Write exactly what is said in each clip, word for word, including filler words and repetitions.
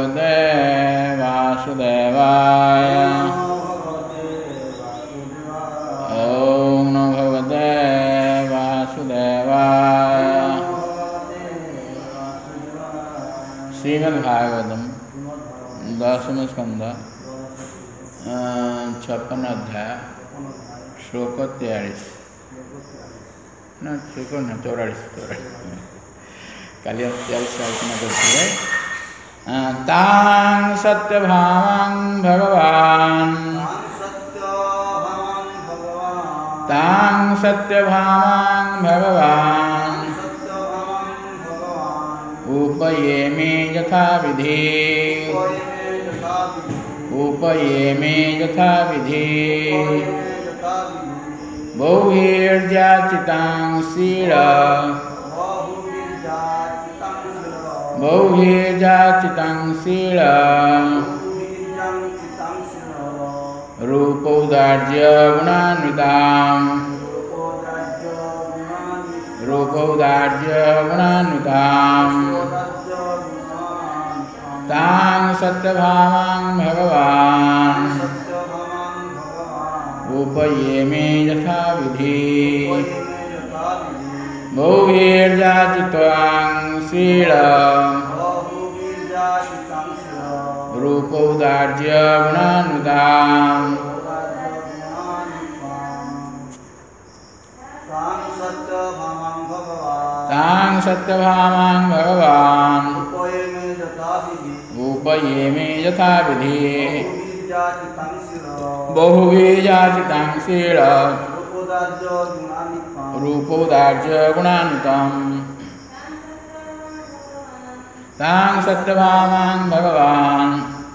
भगवते वासुदेवाय। ओम नमो भगवते वासुदेवाय। श्रीमद्भागवतम दसम स्कंद छप्पन अध्याय श्लोक तैयालीस ना श्लोक ना चौरालीस चौरालीस काली तैयालीस आलोचना करते तां सत्यभामां भगवान् तां सत्यभामां भगवान् उपयेमे यथा विधि उपयेमे यथा विधि बहुभिर्याचितां शीला बहुभिर्याचितां शीला रूपौदार्य गुणान्विताम् रूपौदार्य गुणान्विताम् तां सत्यभामां भगवान् उपयेमे यथा विधि बहुभिर्याचितां शीला रूपौदार्य गुणान्विताम् तां सत्यभामां भगवान् उपयेमे यथा विधि बहुभिर्याचितां शीला रूपौदार्य गुणान्विताम् तां सत्यभामां भगवान्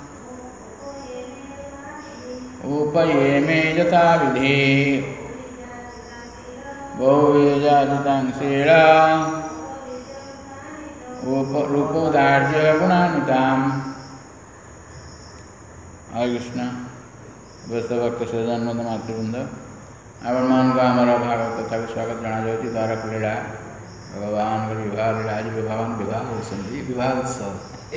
उपयेमे यथा विधि बहुभिर्याचितां शीला रूपौदार्य गुणान्विताम्। हरे कृष्ण भक्त सजन मातृवृंद आपण मान को आमर भागवत कथा को स्वागत जना जाउछि। द्वारक लीला भगवान विवाह लीला आज भगवान विवाह होती विवाह उत्सव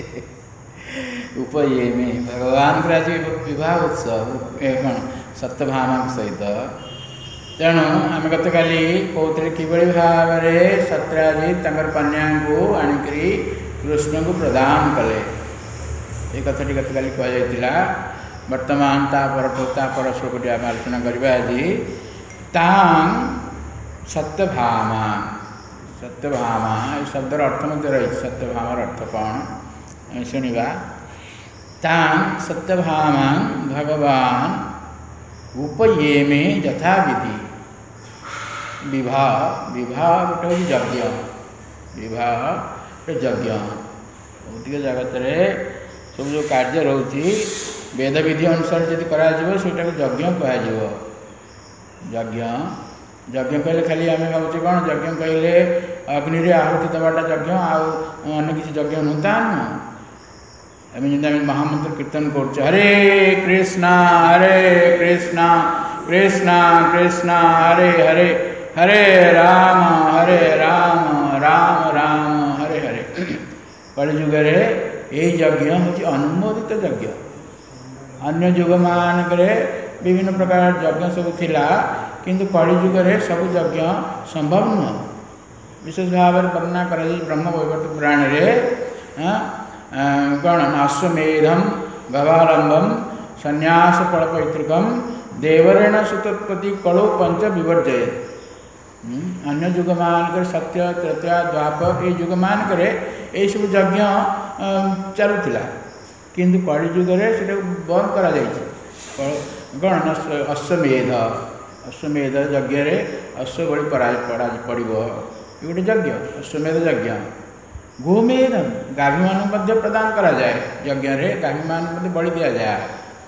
उपयेमे भगवान आज विवाह उत्सव कौन सत्यभामा सहित। तेणु आम गत काली कहते कि भाव में सत्यजित कन्या को आणिकी कृष्ण को प्रदान कले ये कथाटी गत काली कहुला। वर्तमान तापर तापर श्लोकटी आम आलोचना करवा आज तां सत्यभामा सत्यभामा शब्दर अर्थ मध्य रही सत्यभामार अर्थ कौन शुणा। तां सत्यभामा भगवान उपयेमे यथा विधि विवाह विवाह गोटे हूँ यज्ञ विवाह यज्ञ भौतिक जगत में सब जो कार्य रोचे वेद विधि अनुसार जब करा सेटा यज्ञ कह यज्ञ यज्ञ कहले खाली आम भावचे कौन यज्ञ कहले अग्नि रे आहुति दबाटा यज्ञ आने किसी यज्ञ नुता नुह आम जमी महामंत्र कीर्तन कर हरे कृष्णा हरे कृष्णा कृष्णा कृष्णा हरे हरे हरे राम हरे राम राम राम हरे हरे कलिजुग यही यज्ञ हूँ अनुमोदित यज्ञ। अन्य युग मानक विभिन्न प्रकार यज्ञ सब थिला किंतु कलिजुग सब यज्ञ संभव नुह। विशेष भाव में वर्णना कर ब्रह्म वैवर्त पुराण में कौन अश्वमेधम गवालंबम संन्यास फलपैतृकम देवरेण सुतोत्पत्ति कलो पंच विवर्जय। अन्य युग मानक सत्य त्रेता द्वापर ये युग मानक ये सब यज्ञ चलुला किंतु कलिजुग से बंद करा कौन अश्वमेध अश्वमेध यज्ञ अश्व बलि पड़ा पड़ो ये गोटे यज्ञ अश्वमेध यज्ञ। गोमेधम गाभी मान प्रदान करा जाए यज्ञ गाभी मान बलि दि जाए।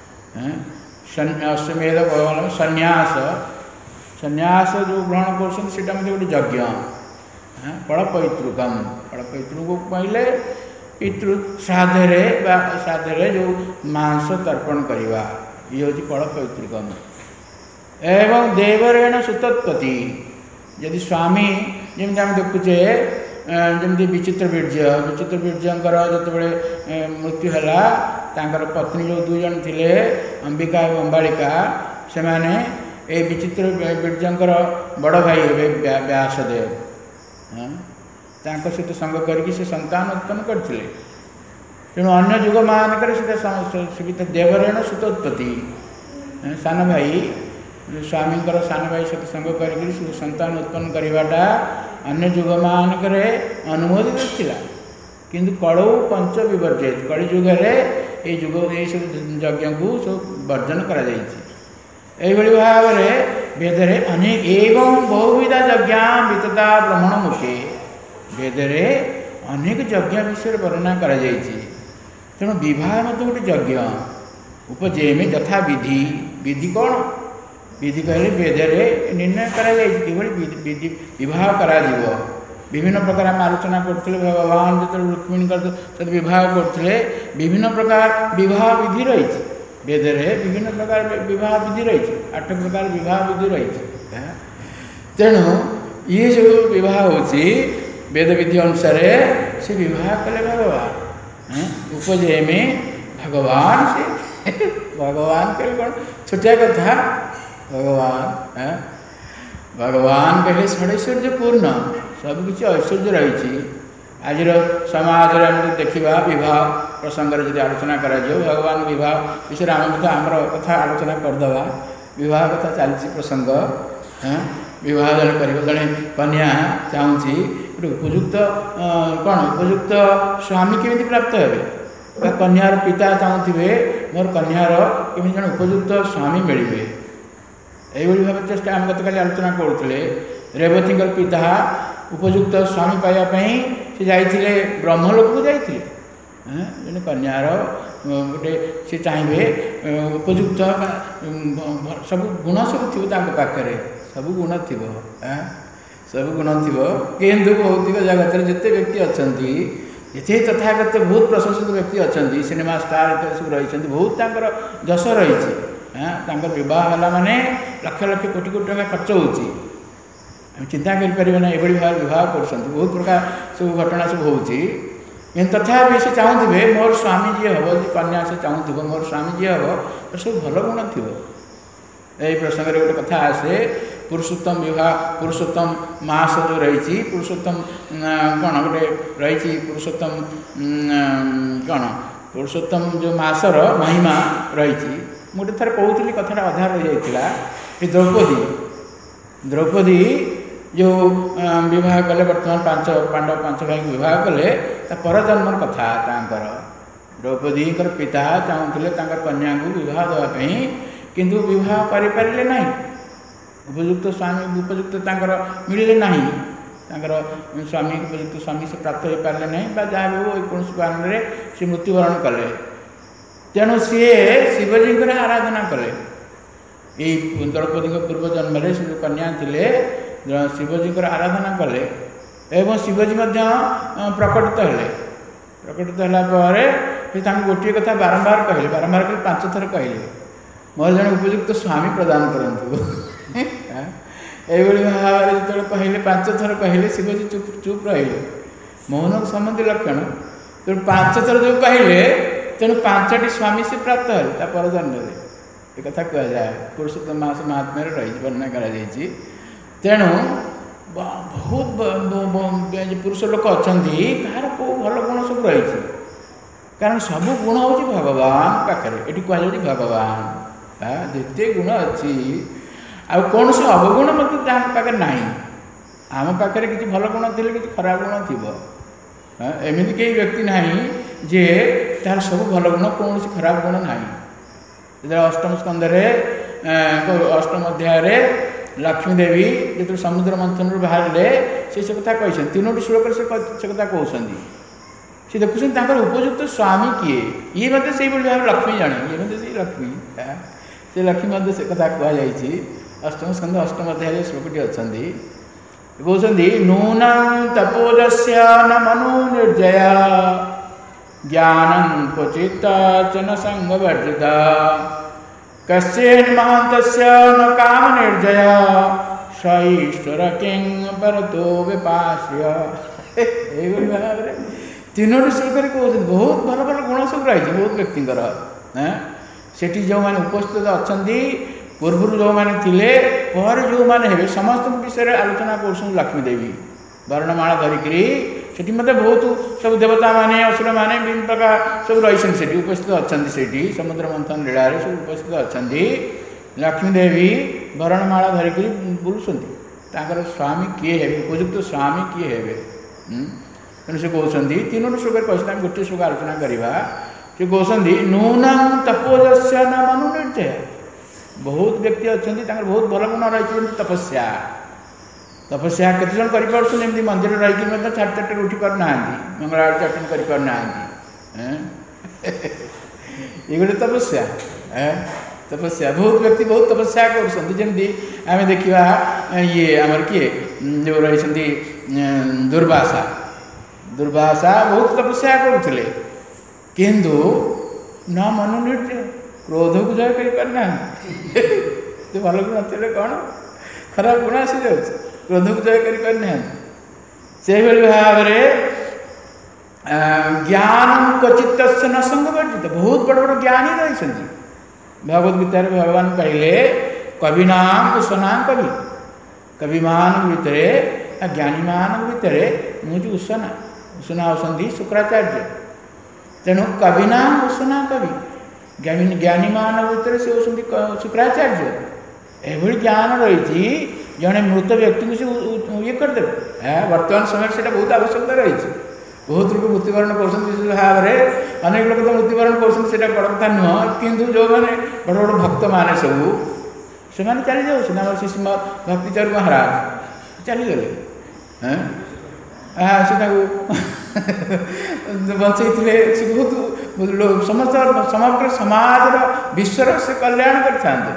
अश्वमेध संन्यास संन्यास जो ग्रहण कर गोटे यज्ञ। फलपैतृकम फलपैतृक कहले पितृ श्राद्धे श्राद्धे जो मांस तर्पण करवा ये हूँ फलपैतृकम। एवं देवरेण सुतोत्पत्ति यदि स्वामी जमी आम देखुचे जमी विचित्र बीर्ज विचित्र बीर्जंकर जितेबाला मृत्यु है तांकर पत्नी जो दुई जन थे अंबिका और अंबालिका से माने ए विचित्र बीर्जंकर बड़ भाई हे व्यासदेव सहित संग करके से संतान उत्पन्न करते तेणु अन्य युग मानक देवरेण सुतोत्पत्ति सान भाई स्वामी सान भाई सहित संग कर संतान उत्पन्न करवाटा अन्य युग मानक अनुमोदित थिला किंतु कलौ पंच विवर्जित कलि जुगे ये जुग ये सब यज्ञ को सब वर्जन करा भाव में वेदरे अनेक एवं बहुविधा यज्ञ वितता ब्रह्मण मुखे वेदरे अनेक यज्ञ विषय वर्णना करा तेणु विवाह मत गोटे यज्ञ उपजेमे यथा विधि विधि कौन विधि कहले वेदरे निर्णय करा विधि विवाह करा विभिन्न प्रकार आम आलोचना करते भगवान जो रुक्मिणी सहित विवाह करते विभिन्न प्रकार विवाह विधि रही वेदरे विभिन्न प्रकार विवाह विधि रही आठ प्रकार विवाह विधि रही तेणु ये जो विवाह होची वेद विधि अनुसार से विवाह कले भगवान उपजय में भगवान से भगवान के कौन छोटिया कथा भगवान भगवान कहले षडैश्वर्य पूर्ण सबकि ऐश्वर्य रही आज समाज देखा विवाह प्रसंग जब आलोचना कर भगवान विवाह विषय आम कथा आमर कथा आलोचना करदे विवाह कथा चलती प्रसंग विवाह जन कर जड़े कन्या चाहूँगी गोटे उपयुक्त कौन उपयुक्त स्वामी केमी प्राप्त हे कन्यार पिता चाहूे मोर कन्यार केमी जन उपयुक्त स्वामी मिले यही भाव चेष्टा आम गत काली आलोचना करुले रेवती पिता उपयुक्त स्वामी पाइबापी से जाते ब्रह्मलोक को जाते जन कन्यार गोटे सी चाहिए उपयुक्त सब गुण सब थी पाखे सब गुण थी सब गुण थी किंतु भौतिक जगत में जिते व्यक्ति अच्छा ये तथागत बहुत प्रशंसित व्यक्ति अच्छा सिनेमा स्टार इत्यादि सब रही बहुत जश रही विवाह है माने लक्ष लक्ष कोटि कोटि टका खर्च हो चिंता करें ना ये भाव विवाह कर बहुत प्रकार सब घटना सब हो तथापि से चाहूे मोर स्वामी जी हम कन्या से चाहूब मोर स्वामी जी हम तो सब भल गुण थी यही प्रसंग में गोटे कथा आसे पुरुषोत्तम विवाह पुरुषोत्तम मास जो रही पुरुषोत्तम कौन गोटे रही पुरुषोत्तम कौन पुरुषोत्तम जो मासर महिमा रही मुझे थर कहूली कथा अधा रही जाता द्रौपदी द्रौपदी जो विवाह कले बर्तमान पांच पांडव पांच भाई विवाह कले परजन्म कथा तांकर द्रौपदी पिता चाहूले कन्या को विवाह देवाई किंतु विवाह करें ना उपयुक्त स्वामी उपयुक्त मिले ना स्वामी उपयुक्त स्वामी से प्राप्त हो पारे ना जहाँ भी हो कौन कारण में सी मृत्युवरण कले तेणु सी शिवजी आराधना कले ये द्रौपदी पूर्व जन्म में से कन्या थे शिवजी आराधना कले एवं शिवजी प्रकटित हेले प्रकटित है गोटे कथा बारंबार कहले बारंबार कहले पांच थर कहले मोर जन उपयुक्त स्वामी प्रदान करूँ ये भाव में जो कहले पांच थर कहले शिवजी चुप चुप रही मोहन सम्बन्धी लक्षण तेणु पांच थर जो कहले तेणु पांचटी स्वामी से प्राप्त है परजन्म ये कथा कहुए पुरुषोत्तम मास महात्म्य रही वर्णना कर तेणु बहुत पुरुष लोक अच्छा कहार कौ भल गुण सब रही कारण सब गुण हूँ भगवान पाखे ये कहुच्छे भगवान जिते गुण अच्छी आ कौन से अवगुण मत पाखे ना आम पाखे किसी भल गुण थी कि खराब गुण थी एमती कई व्यक्ति ना जे तार सब भल गुण कौन खराब गुण ना जो अष्टम स्कंदे अष्टम अध्याय लक्ष्मी देवी जो समुद्र मंथन बाहर से से कथा कही तीनोटी श्लोक से कथा कहते सी देखुं उपयुक्त स्वामी किए ये मत से भाव लक्ष्मी जाने ये मत से लक्ष्मी से लक्ष्मी मध्य से कथा कहुई अष्टम स्कंद अष्टम अध्याय श्लोकटी अच्छा कहते नूनं तपोजस्य न मनो निर्जया ज्ञानं क्वचित् च न संगवर्जिता कश्चिन् महान्तस्य न काम निर्जया स ईश्वर किं परतो विपास्य ଏଇଭଳି ଭାବରେ ତିନୋଟି ଶ୍ଲୋକରେ କହୁଛନ୍ତି। ବହୁତ ଭଲ ଭଲ ଗୁଣ ସବୁ ରହିଛି ବହୁତ ବ୍ୟକ୍ତିଙ୍କର। ସେଠି ଯେଉଁମାନେ ଉପସ୍ଥିତ ଅଛନ୍ତି, ପୂର୍ବରୁ ଯେଉଁମାନେ ଥିଲେ, ପରେ ଯେଉଁମାନେ ହେବେ, ସମସ୍ତଙ୍କ ବିଷୟରେ ଆଲୋଚନା କରୁଛନ୍ତି ଲକ୍ଷ୍ମୀ ଦେବୀ। ବର୍ଣ୍ଣମାଳା ଧରିକିରି ସେଠି ମଧ୍ୟ ବହୁତ ସବୁ ଦେବତାମାନେ, ଅସୁରମାନେ ବିଭିନ୍ନ ପ୍ରକାର ସବୁ ରହିଛନ୍ତି, ସେଠି ଉପସ୍ଥିତ ଅଛନ୍ତି। ସେଠି ସମୁଦ୍ର ମନ୍ଥନ ଲୀଳାରେ ସବୁ ଉପସ୍ଥିତ ଅଛନ୍ତି। ଲକ୍ଷ୍ମୀ ଦେବୀ ବର୍ଣ୍ଣମାଳା ଧରିକିରି ବୁଲୁଛନ୍ତି। ତାଙ୍କର ସ୍ୱାମୀ କିଏ ହେବେ, ଉପଯୁକ୍ତ ସ୍ୱାମୀ କିଏ ହେବେ। ତେଣୁ ସେ କହୁଛନ୍ତି ତିନୋଟି ଶ୍ଲୋକରେ କହିଛନ୍ତି, ଆମେ ଗୋଟିଏ ଶ୍ଲୋକ ଆଲୋଚନା କରିବା। ସେ କହୁଛନ୍ତି ନୂନଂ ତପୋଜସ୍ୟ ନ ମନୁନିର୍ଜୟ। ବହୁତ ବ୍ୟକ୍ତି ଅଛନ୍ତି ତାଙ୍କର ବହୁତ ଭଲ ଗୁଣ ରହିଛି, ଯେମିତି ତପସ୍ୟା। ତପସ୍ୟା କେତେଜଣ କରିପାରୁଛନ୍ତି, ଏମିତି ମନ୍ଦିରରେ ରହିକି ମଧ୍ୟ ଛାଟ ଛାଟରେ ଉଠି ପାରୁନାହାନ୍ତି, ମଙ୍ଗଳ ଆଳତି ଅଟେଣ୍ଡ କରିପାରୁନାହାନ୍ତି। ଏ ଗୋଟେ ତପସ୍ୟା। ତପସ୍ୟା ବହୁତ ବ୍ୟକ୍ତି ବହୁତ ତପସ୍ୟା କରୁଛନ୍ତି। ଯେମିତି ଆମେ ଦେଖିବା ଇଏ ଆମର କିଏ ଯେଉଁ ରହିଛନ୍ତି ଦୁର୍ବାସା। ଦୁର୍ବାସା ବହୁତ ତପସ୍ୟା କରୁଥିଲେ, କିନ୍ତୁ ନ ମନୋନିର୍ଜୟ, କ୍ରୋଧକୁ ଜୟ କରିପାରିନାହାନ୍ତି। ଭଲ ଗୁଣ ଥିଲେ କ'ଣ ଖରାପ ଗୁଣ ଆସିଯାଉଛି, କ୍ରୋଧକୁ ଜୟ କରିପାରିନାହାନ୍ତି। ସେହିଭଳି ଭାବରେ ଜ୍ଞାନ କ୍ୱଚିତସ୍ୟ ନ ସଂଗବର୍ଜିତ। ବହୁତ ବଡ଼ ବଡ଼ ଜ୍ଞାନୀ ରହିଛନ୍ତି। ଭଗବତ ଗୀତାରେ ଭଗବାନ କହିଲେ କବିନାମ ଉଷନା କବି। କବିମାନଙ୍କ ଭିତରେ ଜ୍ଞାନୀମାନଙ୍କ ଭିତରେ ମୁଁ ହେଉଛି ଉଷନା। ଉଷନା ହେଉଛନ୍ତି ଶୁକ୍ରାଚାର୍ଯ୍ୟ। ତେଣୁ କବିନାମ ଉଷନା କବି, ଜ୍ଞାନୀ ଜ୍ଞାନୀମାନଙ୍କ ଭିତରେ ସେ ହେଉଛନ୍ତି ଶୁକ୍ରାଚାର୍ଯ୍ୟ। ଏଭଳି ଜ୍ଞାନ ରହିଛି, ଜଣେ ମୃତ ବ୍ୟକ୍ତିକୁ ସେ ଇଏ କରିଦେବେ। ବର୍ତ୍ତମାନ ସମୟରେ ସେଇଟା ବହୁତ ଆବଶ୍ୟକତା ରହିଛି। ବହୁତ ଲୋକ ମୃତ୍ୟୁବରଣ କରୁଛନ୍ତି ବିଶେଷ ଭାବରେ, ଅନେକ ଲୋକ ତ ମୃତ୍ୟୁବରଣ କରୁଛନ୍ତି, ସେଇଟା ବଡ଼ କଥା ନୁହଁ। କିନ୍ତୁ ଯେଉଁମାନେ ବଡ଼ ବଡ଼ ଭକ୍ତମାନେ ସବୁ, ସେମାନେ ଚାଲି ଯାଉଛନ୍ତି। ଆମର ଶ୍ରୀ ଭକ୍ତିଚରଣ ମହାରାଜ ଚାଲିଗଲେ। ସେ ତାକୁ ବଞ୍ଚେଇଥିଲେ। ସେ ବହୁତ ସମସ୍ତ ସମଗ୍ର ସମାଜର ବିଶ୍ୱର ସେ କଲ୍ୟାଣ କରିଥାନ୍ତେ।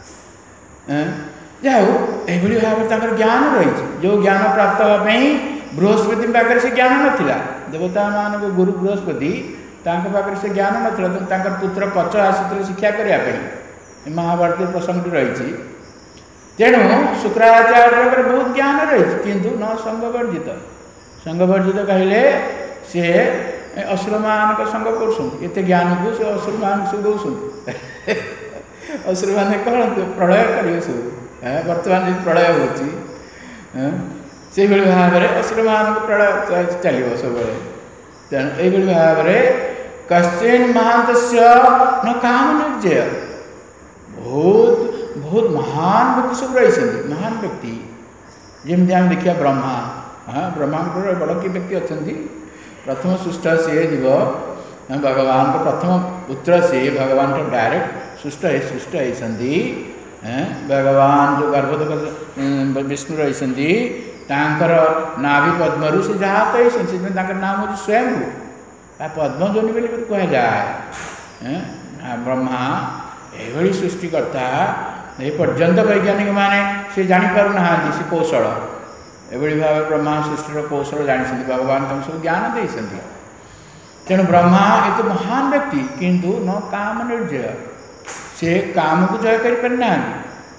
ଯାହା ହଉ ଏଭଳି ଭାବରେ ତାଙ୍କର ଜ୍ଞାନ ରହିଛି। ଯେଉଁ ଜ୍ଞାନ ପ୍ରାପ୍ତ ହେବା ପାଇଁ ବୃହସ୍ପତି ପାଖରେ ସେ ଜ୍ଞାନ ନଥିଲା। ଦେବତାମାନଙ୍କ ଗୁରୁ ବୃହସ୍ପତି, ତାଙ୍କ ପାଖରେ ସେ ଜ୍ଞାନ ନଥିଲା। ତେଣୁ ତାଙ୍କର ପୁତ୍ର କଚ ଆସିଥିଲେ ଶିକ୍ଷା କରିବା ପାଇଁ। ମହାଭାରତୀୟ ପ୍ରସଙ୍ଗଟି ରହିଛି। ତେଣୁ ଶୁକ୍ରାଚାର୍ଯ୍ୟଙ୍କର ବହୁତ ଜ୍ଞାନ ରହିଛି, କିନ୍ତୁ ନ ସଂଗବର୍ଜିତ। ସଂଗବର୍ଜିତ କହିଲେ ସେ ଅସୁରମାନଙ୍କ ସଙ୍ଗ କରୁଛନ୍ତି। ଏତେ ଜ୍ଞାନକୁ ସେ ଅସୁରମାନଙ୍କୁ ସବୁ ଦେଉଛନ୍ତି। ଅସୁରମାନେ କ'ଣ ପ୍ରଳୟ କରିବେ ସବୁ। ବର୍ତ୍ତମାନ ଯଦି ପ୍ରଳୟ ହେଉଛି, ସେଇଭଳି ଭାବରେ ଅସୁରମାନଙ୍କ ପ୍ରଳୟ ଚାଲିବ ସବୁବେଳେ। ତେଣୁ ଏଇଭଳି ଭାବରେ କଶ୍ଚିନ୍ ମହାନ୍ତସ୍ୟ ନ କାମ ନିର୍ଜୟ। ବହୁତ ବହୁତ ମହାନ ବ୍ୟକ୍ତି ସବୁ ରହିଛନ୍ତି, ମହାନ ବ୍ୟକ୍ତି। ଯେମିତି ଆମେ ଦେଖିବା ବ୍ରହ୍ମା। ହଁ, ବ୍ରହ୍ମାଙ୍କର ବଡ଼ କି ବ୍ୟକ୍ତି ଅଛନ୍ତି। ପ୍ରଥମ ସୃଷ୍ଟ ସିଏ ଯିବ, ଭଗବାନଙ୍କ ପ୍ରଥମ ପୁତ୍ର ସିଏ, ଭଗବାନଙ୍କ ଡାଇରେକ୍ଟ ସୃଷ୍ଟ ସୃଷ୍ଟ ହେଇଛନ୍ତି। ଭଗବାନ ଯେଉଁ ଗର୍ଭୋଦକ ବିଷ୍ଣୁ ରହିଛନ୍ତି, ତାଙ୍କର ନାଭି ପଦ୍ମରୁ ସେ ଜାତ ହେଇଛନ୍ତି। ସେଥିପାଇଁ ତାଙ୍କର ନାମ ହେଉଛି ସ୍ୱୟଂଭୁ। ତା ପଦ୍ମଜନୀ ବୋଲି କୁହାଯାଏ। ବ୍ରହ୍ମା ଏଭଳି ସୃଷ୍ଟିକର୍ତ୍ତା। ଏ ପର୍ଯ୍ୟନ୍ତ ବୈଜ୍ଞାନିକମାନେ ସେ ଜାଣିପାରୁନାହାନ୍ତି ସେ କୌଶଳ। ଏଭଳି ଭାବରେ ବ୍ରହ୍ମା ସୃଷ୍ଟିର କୌଶଳ ଜାଣିଛନ୍ତି। ଭଗବାନ ତାଙ୍କୁ ସବୁ ଜ୍ଞାନ ଦେଇଛନ୍ତି। ତେଣୁ ବ୍ରହ୍ମା ଏତେ ମହାନ ବ୍ୟକ୍ତି, କିନ୍ତୁ ନ କାମ ନିର୍ଜୟ। ସେ କାମକୁ ଜୟ କରିପାରିନାହାନ୍ତି।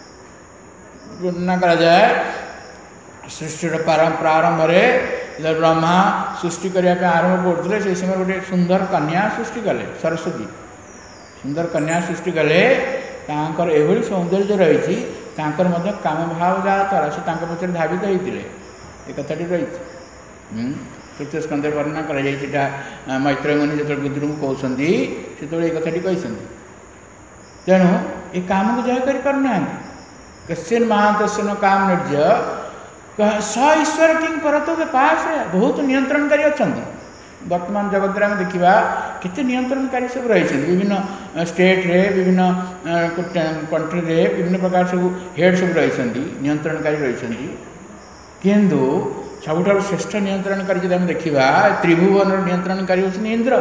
ବର୍ଣ୍ଣନା କରାଯାଏ ସୃଷ୍ଟିର ପ୍ରାରମ୍ଭରେ ଯେତେବେଳେ ବ୍ରହ୍ମା ସୃଷ୍ଟି କରିବା ପାଇଁ ଆରମ୍ଭ କରୁଥିଲେ, ସେହି ସମୟରେ ଗୋଟିଏ ସୁନ୍ଦର କନ୍ୟା ସୃଷ୍ଟି କଲେ, ସରସ୍ୱତୀ। ସୁନ୍ଦର କନ୍ୟା ସୃଷ୍ଟି କଲେ। ତାଙ୍କର ଏଭଳି ସୌନ୍ଦର୍ଯ୍ୟ ରହିଛି, ତାଙ୍କର ମଧ୍ୟ କାମ ଭାବ ଯାହା ଥିଲା ସେ ତାଙ୍କ ପଛରେ ଧାବିତ ହେଇଥିଲେ। ଏ କଥାଟି ରହିଛି। ତୃତୀୟ ସ୍କନ୍ଧରେ ବର୍ଣ୍ଣନା କରାଯାଇଛି। ଏଇଟା ମୈତ୍ରେୟ ମୁନି ଯେତେବେଳେ ବୁଦ୍ରୁଙ୍କୁ କହୁଛନ୍ତି, ସେତେବେଳେ ଏ କଥାଟି କହିଛନ୍ତି। ତେଣୁ ଏ କାମକୁ ଜୟ କରିପାରୁନାହାନ୍ତି। କଶ୍ଚିନ୍ ମହାନ୍ତସ୍ୟ ନ କାମ ନିର୍ଜୟ ସ ଈଶ୍ୱର କିଂ ପରତୋ ବ୍ୟପାଶ୍ରୟ। ବହୁତ ନିୟନ୍ତ୍ରଣକାରୀ ଅଛନ୍ତି। ବର୍ତ୍ତମାନ ଜଗତରେ ଆମେ ଦେଖିବା କେତେ ନିୟନ୍ତ୍ରଣକାରୀ ସବୁ ରହିଛନ୍ତି। ବିଭିନ୍ନ ଷ୍ଟେଟ୍ରେ, ବିଭିନ୍ନ କଣ୍ଟ୍ରିରେ ବିଭିନ୍ନ ପ୍ରକାର ସବୁ ହେଡ଼୍ ସବୁ ରହିଛନ୍ତି, ନିୟନ୍ତ୍ରଣକାରୀ ରହିଛନ୍ତି। କିନ୍ତୁ ସବୁଠାରୁ ଶ୍ରେଷ୍ଠ ନିୟନ୍ତ୍ରଣକାରୀ ଯଦି ଆମେ ଦେଖିବା, ତ୍ରିଭୁବନର ନିୟନ୍ତ୍ରଣକାରୀ ହେଉଛନ୍ତି ଇନ୍ଦ୍ର।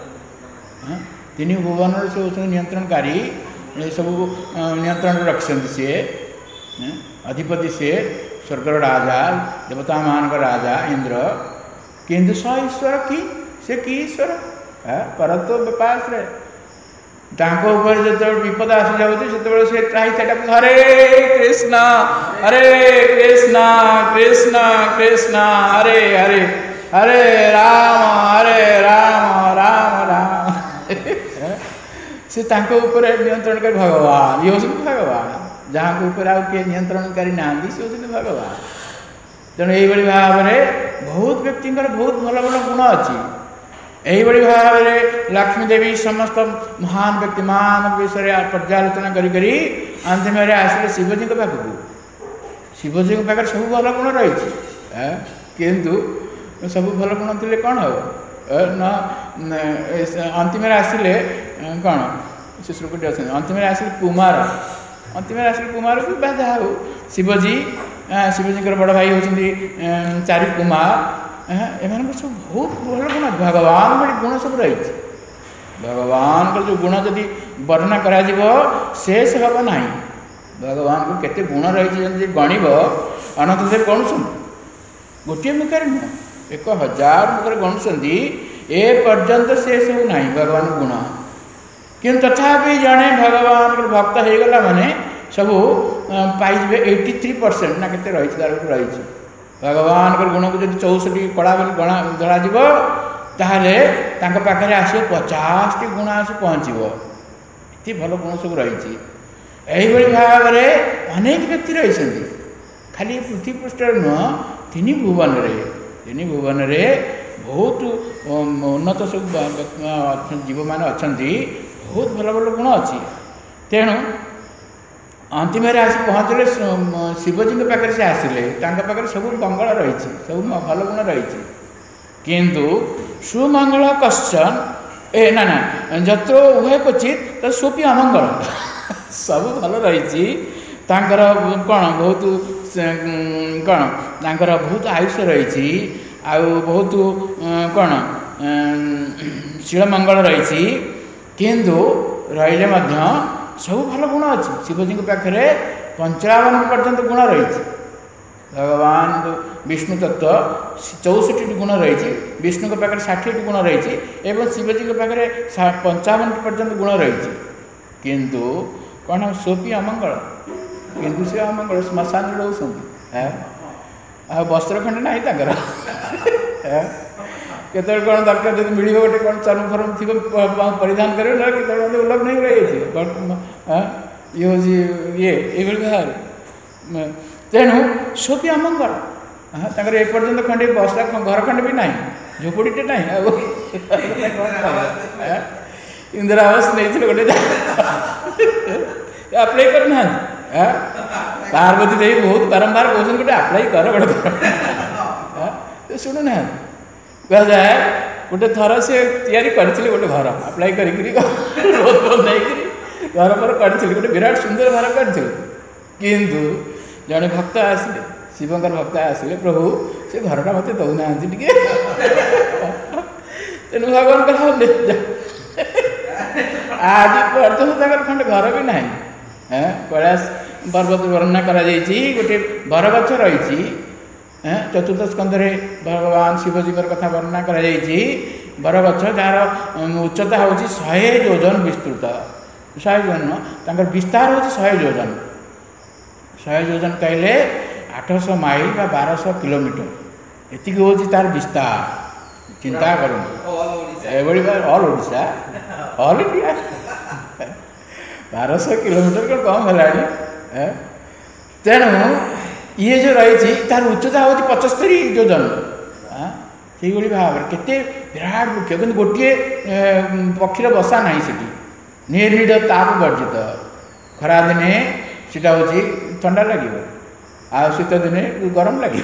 ତିନି ଭୁବନର ସେ ହେଉଛନ୍ତି ନିୟନ୍ତ୍ରଣକାରୀ। ଏସବୁ ନିୟନ୍ତ୍ରଣରେ ରଖିଛନ୍ତି। ସିଏ ଅଧିପତି, ସିଏ ସ୍ୱର୍ଗର ରାଜା, ଦେବତାମାନଙ୍କ ରାଜା ଇନ୍ଦ୍ର। କିନ୍ତୁ ସ ଈଶ୍ୱର କି ସେ କି ଈଶ୍ୱର ପରତୋ ବ୍ୟପାଶ୍ରୟ। ତାଙ୍କ ଉପରେ ଯେତେବେଳେ ବିପଦ ଆସିଯାଉଛି, ସେତେବେଳେ ସେ ତ୍ରାହି ସେଟାକୁ ହରେ କୃଷ୍ଣ ହରେ କୃଷ୍ଣ କୃଷ୍ଣ କୃଷ୍ଣ ହରେ ହରେ हरे राम हरे राम राम राम से तांको ऊपर नियंत्रणकारी भगवान, ये होती भगवान जहाँ को ऊपर आउ किए नियंत्रणकारी ना सी होती भगवान। तेणु यही भाव में बहुत व्यक्ति बहुत भल भल गुण अच्छी। यही भाव में लक्ष्मी देवी समस्त महान व्यक्ति मान विषय पर्यालोचना करी अंतिम आसिले शिवजी के पाखक। शिवजी के पाखे सब भल गुण रही किंतु सब भल गुण थे कौन हम न अंतिम आसिले कौन से श्लोकटी अच्छे अंतिम आसिले कुमार अंतिम आसिले कुमार को जहाँ हो शिवजी शिवजी बड़ भाई होती चारि कुमार एम सब बहुत भल गुण भगवान भाई गुण सब रही। भगवान को जो गुण जदि वर्णना करा शेष हम ना भगवान को केते गुण रही गणव अनंत देव गणुंट गोटे मुखर नुह एक हजार मुखर गणुंट ए पर्यंत शेष हो ना भगवान गुण किंतु तथापि जड़े भगवान भक्त हो गला माने सब पाइबे एट्टी थ्री परसेंट ना के रही रही भगवान गुण को जब चौसठी कड़ा गणा धरा ताहले पाखे आस पचास टी गुण आस पहुँचो ये भल गुण सब रही। यही भाव में अनेक व्यक्ति रही खाली पृथ्वी पृष्ठ नुह तीन भुवन तीन भुवन बहुत उन्नत सब जीव मान अच्छा बहुत भल भल गुण अच्छी। तेणु अंतिम आस पहुँचले शिवजी के पाखे से आसिले पाखे सब मंगल रही सब भल गुण रही किंतु सुमंगल कश्चन ए ना ना जत्रो उभय क्वचित तो सोपी अमंगल सब भल रही कौन बहुत कौन तांकर बहुत आयुष रही बहुत कौन शीलमंगल रही किंतु रही सब भल गुण अच्छी। शिवजी के पाखे पंचावन पर्यंत गुण रही भगवान विष्णु तत्व चौसठी गुण रही विष्णु के पाखे षाठी गुण रही एवं शिवजी के पाखे पंचावन पर्यंत गुण रही किंतु कौन सोपी अमंगल किंतु से अमंगल श्मशान रोचे वस्त्र खंड ना केत कौन दरकार जब मिल गोटे कौन चर्म फर्म थी परिधान करेंगे केत उल्लभ नहीं रही ये हूँ ये भाव तेणु सोपी अमंगल तर एपर्यंत खंडे बसला घर खंड भी ना झोपड़ीटे ना इंदिरा आवास नहीं गोटे आप्लाय करना पार्वती देवी बहुत बारंबार कहते गोटे आप्लाय कर गोटे शुणु ना कह जाए गोटे थर से तैयारी करथिले गोटे घर अप्लाई करी घर पर करथिले गोटे विराट सुंदर घर करथिले किंतु जड़े भक्त आसिले शिवंकर भक्त आसिले प्रभु से घरटा मत दौना टे तेणु भगवान कह आज पर्यटन खंड घर भी ना कैलाश पर्वत वर्णना करा गोटे बरगछ रही चतुर्थ स्कंद भगवान शिवजी कथा वर्णना करा बरगछ जार उच्चता हूँ शहे योजन विस्तृत शहे योजन विस्तार हूँ शहे योजन शहे योजन कहले आठश माइल बा बारश किलोमीटर एति हूँ तार विस्तार चिंता करूँ ऑल ओडिशा ऑल इंडिया बारश किलोमीटर को कम है तेणु ये जो रही तार उच्चता हूँ पचस्तरी योजन से भाव में केते विराट वृक्ष कि गोटे पक्षीर बसा ना से निर्निड ताप वर्जित खरा दिने सीटा हूँ ठंडा लगे आ शीत दिने गरम लगे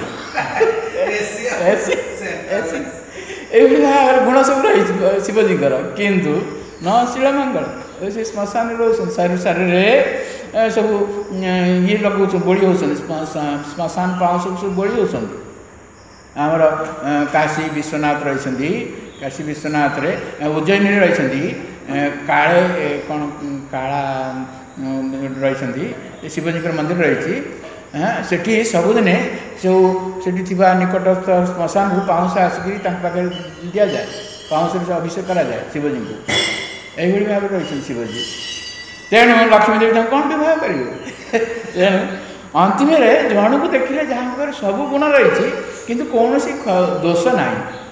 भाव गुण सब रही शिवजी किंतु न शीलमंगल से श्मशान रोशन शरीर सब ये लगे बोली होती श्मशान पाँच सब बोली होती आमर काशी विश्वनाथ रही काशी विश्वनाथ रे उज्जैन रही काले कौन काला रही शिवजी मंदिर रही सेठी सबुदिने जो सेठी थिबा निकटस्थ श्मशान को पाउंस आसिक पाखे दि जाए पाउंस अभिषेक करा जाए शिवजी को यही भाव रही शिवजी तेणु लक्ष्मी देवी कौन विवाह करेंगे तेणु अंतिम जन को देखिले जहाँ सब गुण रही किंतु कौन दोष ना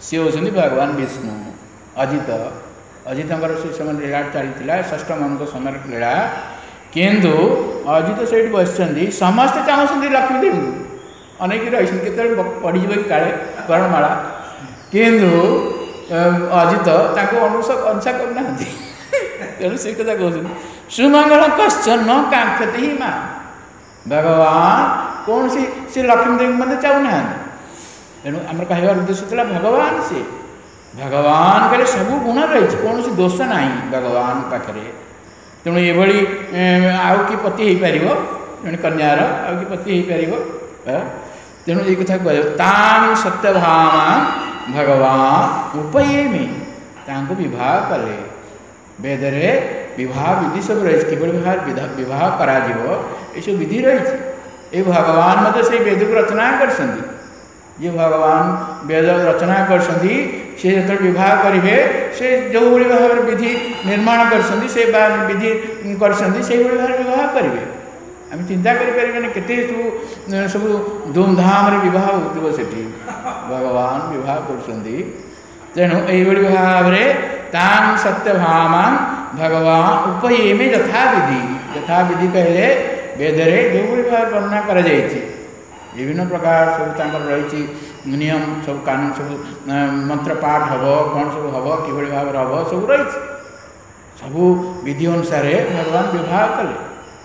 सी होती भगवान विष्णु अजित अजित से समय लीला चली षष्ठ मंत्र समय लीला किंतु अजित से बस समस्ते चाहते लक्ष्मी देवी अनेक रही के पड़ज कि काले वर्णमाला किंतु अजित अनुसा करना तेणु से कथा कहते सुमंगल कश्चन न कांक्षते ही माँ भगवान कौन सी से लक्ष्मी देवी मत चाहूना तेणु आम कह उद्देश्य था भगवान से भगवान कहले सब गुण रही कौन सी दोष ना भगवान पाखे तेणु ये आउ कि पति हो पार जन कन्यार आउ कि पति हो पार तेणु ये कथा कह ताम सत्यभामा भगवान उपयेमी तांको विवाह कले वेदरे विवाह विधि सब रही कि विवाह करा ये सब विधि रही ये भगवान मत से वेद को रचना कर ये भगवान वेद रचना कर विवाह करेंगे से जो भाई भाव विधि निर्माण कर विधि कर भाव विवाह करेंगे आम चिंता करें केते सब सब धूमधाम विवाह होती भगवान विवाह कर तेणु यही भाव तान सत्यभामा भगवान उपयेमे यथा विधि यथा विधि कहले वेदरे जो भाव वर्णना कर विभिन्न प्रकार सब रही नियम सब कानून सब मंत्र पाठ हम कौन सब हम कि भाव हम सब रही सब विधि अनुसार भगवान विवाह कले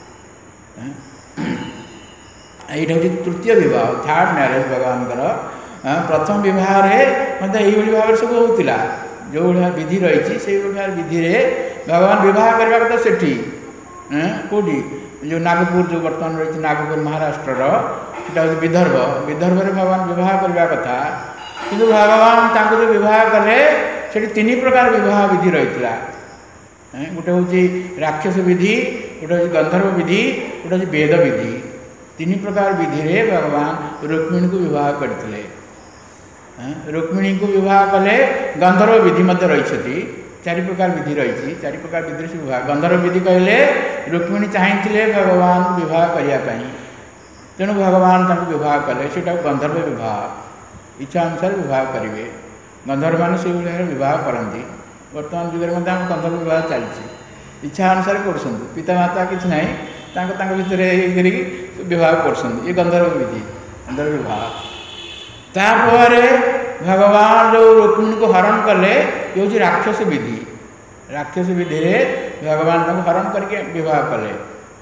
यहाँ हूँ तृतीय विवाह थर्ड मैरेज भगवान प्रथम विवाह मत यही भाव सब होता जो भाव विधि रही से विधि भगवान विवाह करने कथा से कौटी जो नागपुर जो बर्तमान रही नागपुर महाराष्ट्र सेटा हूँ विदर्भ विदर्भ में भगवान विवाह करने कथा किंतु भगवान जो विवाह कले से तीन प्रकार विवाह विधि रही गोटे हूँ राक्षस विधि गोटे हूँ गंधर्व विधि गोटे हूँ वेद विधि तीन प्रकार विधि रे भगवान रुक्मिणी को विवाह करते रुक्मिणी को विवाह कले गंधर्व विधि मध्य रही चारि प्रकार विधि रही चारि प्रकार विधि से विवाह गंधर्व विधि कहले रुक्मिणी चाहिए भगवान विवाह करने तेणु भगवान विवाह कले से गंधर्व विवाह इच्छा अनुसार विवाह करेंगे गंधर्व मान से विवाह करती बर्तमान जुगे मत गंधर्व विवाह चलती इच्छा अनुसार कर पिता माता किसी ना भितर विवाह कर गंधर्व विधि गंधर्व विवाह तापर भगवान जो रुक्मिणी को हरण कले ये हूँ राक्षस विधि राक्षस विधि भगवान को हरण करके विवाह कले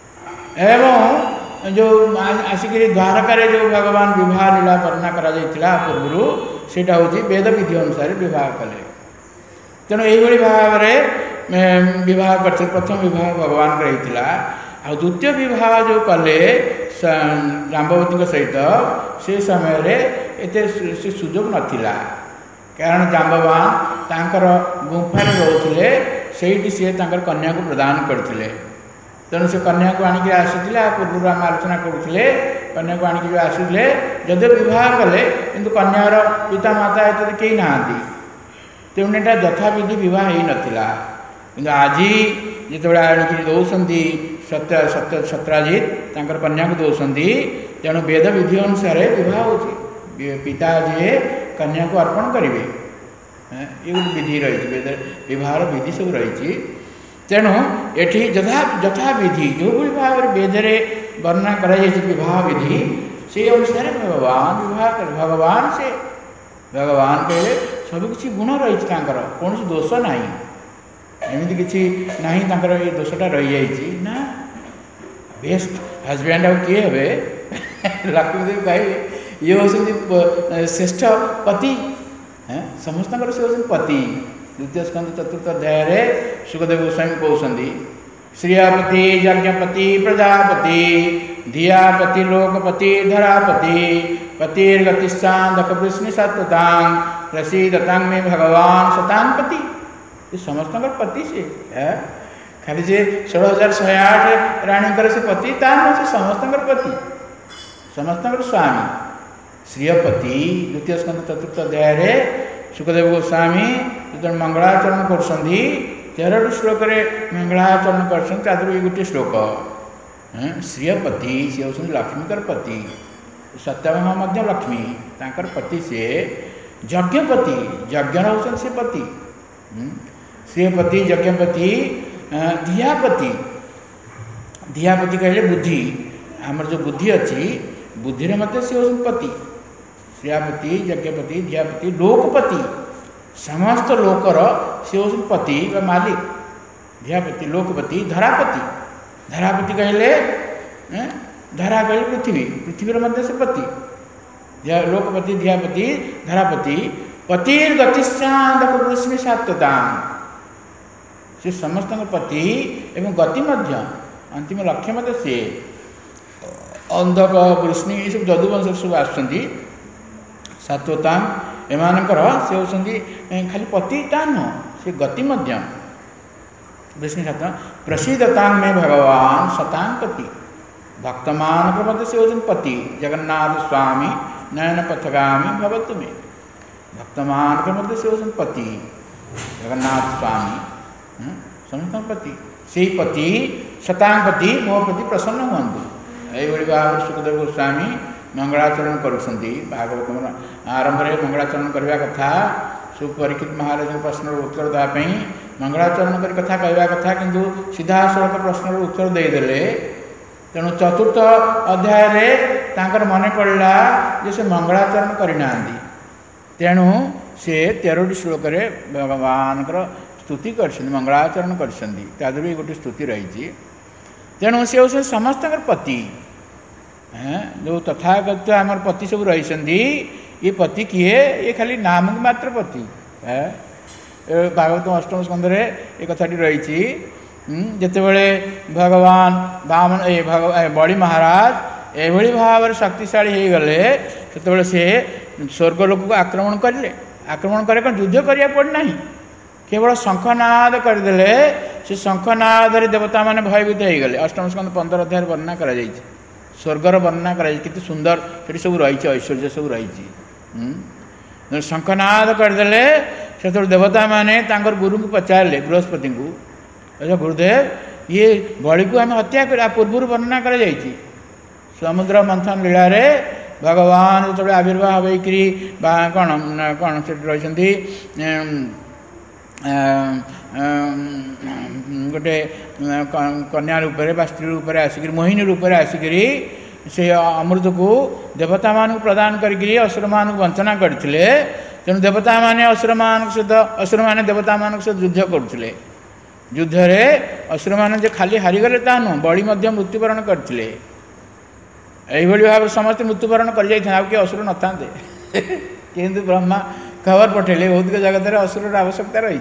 एवं जो आसिक द्वारकार जो भगवान विवाह लीला वर्णना करा पूर्व सेटा हूँ वेद विधि अनुसार विवाह कले तेणु यही भाव में विवाह कर प्रथम विवाह भगवान रही आ द्वितीय विवाह जो कले जाम्बवती सहित से समय एते से सुजोग नथिला कारण जाम्बवान तांकर गुंफार रोते से सी कन्या को प्रदान करते तेणु से कन्या को आणिक आसी पूर्व आम आलोचना करुले कन्या को आणिक जो आसिले जदि विवाह कले किंतु कन्यार पिता माता एत कई ना तेणु यहाँ यथाविधि विवाह हो नाला कि आज जो आणिक दौरान सत्य सत्य सत्राजित तांकर कन्या को दौरान तेणु वेद विधि अनुसार विवाह हो पिता जी कन्या को अर्पण करेंगे ये गोटे विधि रही वेद विवाह विधि सब रही तेणु ये यथा यथा विधि जो भी भाव वेदरे वर्णना कर विवाह विधि से अनुसार भगवान विवाह कर भगवान से भगवान कहले सबकि गुण रही कौन दोष ना एमती किसी ना ये दोषटा रही जाइए ना बेस्ट हजबैंड आ किए हे लक्ष्मीदेवी कहे ये हूँ श्रेष्ठ पति समस्त से हूँ पति द्वितीय स्कंद चतुर्थ अध्याय सुखदेव गोस्वामी कहते श्रियापति यज्ञपति प्रजापति धियापति लोकपति धरापति पतिर्गतिस्तांधक वृष्णि सततांग प्रसीदतांग में भगवान शतांगपति ये समस्त पति से है खाली से षोलह हजार शहे आठ राणी से पति तार से समस्त पति समस्त स्वामी श्रियपति द्वितीय स्कंद चतुर्थ अध्याय सुखदेव गोस्वामी जो मंगलाचरण कर तेरह श्लोक मंगलाचरण कर ये गोटे श्लोक श्रियपति सी हूँ लक्ष्मीकर पति सत्यभामा लक्ष्मी तांकर पति सी यज्ञपति यज्ञ होती से पति से पति यज्ञपति धियापति धियापति कहले बुद्धि आमर जो बुद्धि अच्छी बुद्धि मत से होती पति श्रियापति यज्ञपति धियापति लोकपति समस्त लोकर से होती पति व मालिक धियापति लोकपति धरापति धरापति कहले धरा कहले पृथ्वी पृथ्वी मध्य से पति लोकपति धियापति धरापति पतिर गतिश्चांद पुरुषमी सात्वताम से समस्त पति एवं गति मध्य अंतिम लक्ष्य मत से अंधक पुरुषमी ये सब जदुवंश सब आसुँच सात्वताम एमानकर से होती खाली पति ता नुह से गति मध्य विष्णु सात्व प्रसिद्धता में भगवान शतांग पति भक्त मान मध्य से होती पति जगन्नाथ स्वामी नयन पथगामी भवतु में भक्त मान मध्य से होती पति जगन्नाथ स्वामी समस्त पति से पति शतांग पति मो प्रति प्रसन्न हुंतु यही भाव सुखदेव गोस्वामी मंगलाचरण करुँच भागवत आरंभ में मंगलाचरण करने कथा सुपरीक्षित महाराज प्रश्न उत्तर देवाई मंगलाचरण कर कथा कहवा कथा किंतु सीधा सड़क प्रश्न उत्तर देदेले तेणु चतुर्थ अध्याय तांकर मन पड़ा जे से मंगलाचरण करना तेणु से तेरोटी श्लोक भगवान स्तुति कर मंगलाचरण कर गोटे स्तुति रही तेणु से हो समस्त पति जो तथागत आमर पति सब रही ये पति किए ये खाली नाम मात्र पति भागवत अष्टम स्कंद ये कथाटी रही जितेबले भगवान बामन ए भग बड़ी महाराज एभली भाव शक्तिशाली हो गले से से स्वर्गलोक को आक्रमण करें आक्रमण करे कौन युद्ध करिया पड़ना केवल शंखनाद करदे से शंखनाद देवता मैंने भयभीत हो गले अष्टम स्कंद पंद्रह अध्याय वर्णना कर स्वर्गर वर्णना कर सुंदर से सब रही ऐश्वर्य सब रही शंखनाद करदे से देवता मैंने गुरु को पचारे बृहस्पति को अच्छा गुरुदेव ये बड़ी को आम हत्या कर पूर्व वर्णना कर समुद्र मंथन लीला भगवान जो आविर्भाव होकरी कौन कौन से रही गोटे कन्या रूप में स्त्री रूप में आसिक मोहिनी रूप में आसिक से अमृत को देवता मान प्रदान करके असुर मान वंचना करते तेणु देवता माने असुर मान सहित असुर माने देवता मान सहित युद्ध करते युद्ध में असुर मैंने खाली हारीगले ता नुह बड़ी मृत्युवरण करते यही भाव समस्त मृत्युवरण कर किए असुर न था किंतु ब्रह्मा खबर पठेले भौतिक जगत में असुर आवश्यकता रही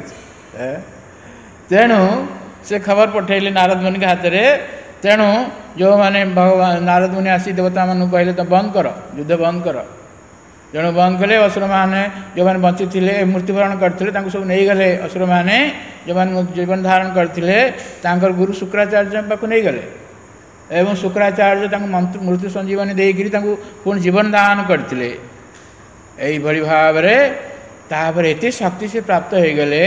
तेणु से खबर पठेले नारद मुनि के हाथ में तेणु जो मैंने भगवान नारद मुनि आसी देवता मान कहले तो बंद कर युद्ध बंद कर तेणु बंद कले असुर मैंने जो मैंने बंची थे मृत्युवरण करते सब नहीं गले असुर मैंने जो मैंने जीवन धारण करते गुरु शुक्राचार्य पाक नहीं गले एवं शुक्राचार्य मंत्र मृत्यु संजीवनी देकर पुणी जीवन दान करते यही भाव में एत शक्ति से प्राप्त हो गले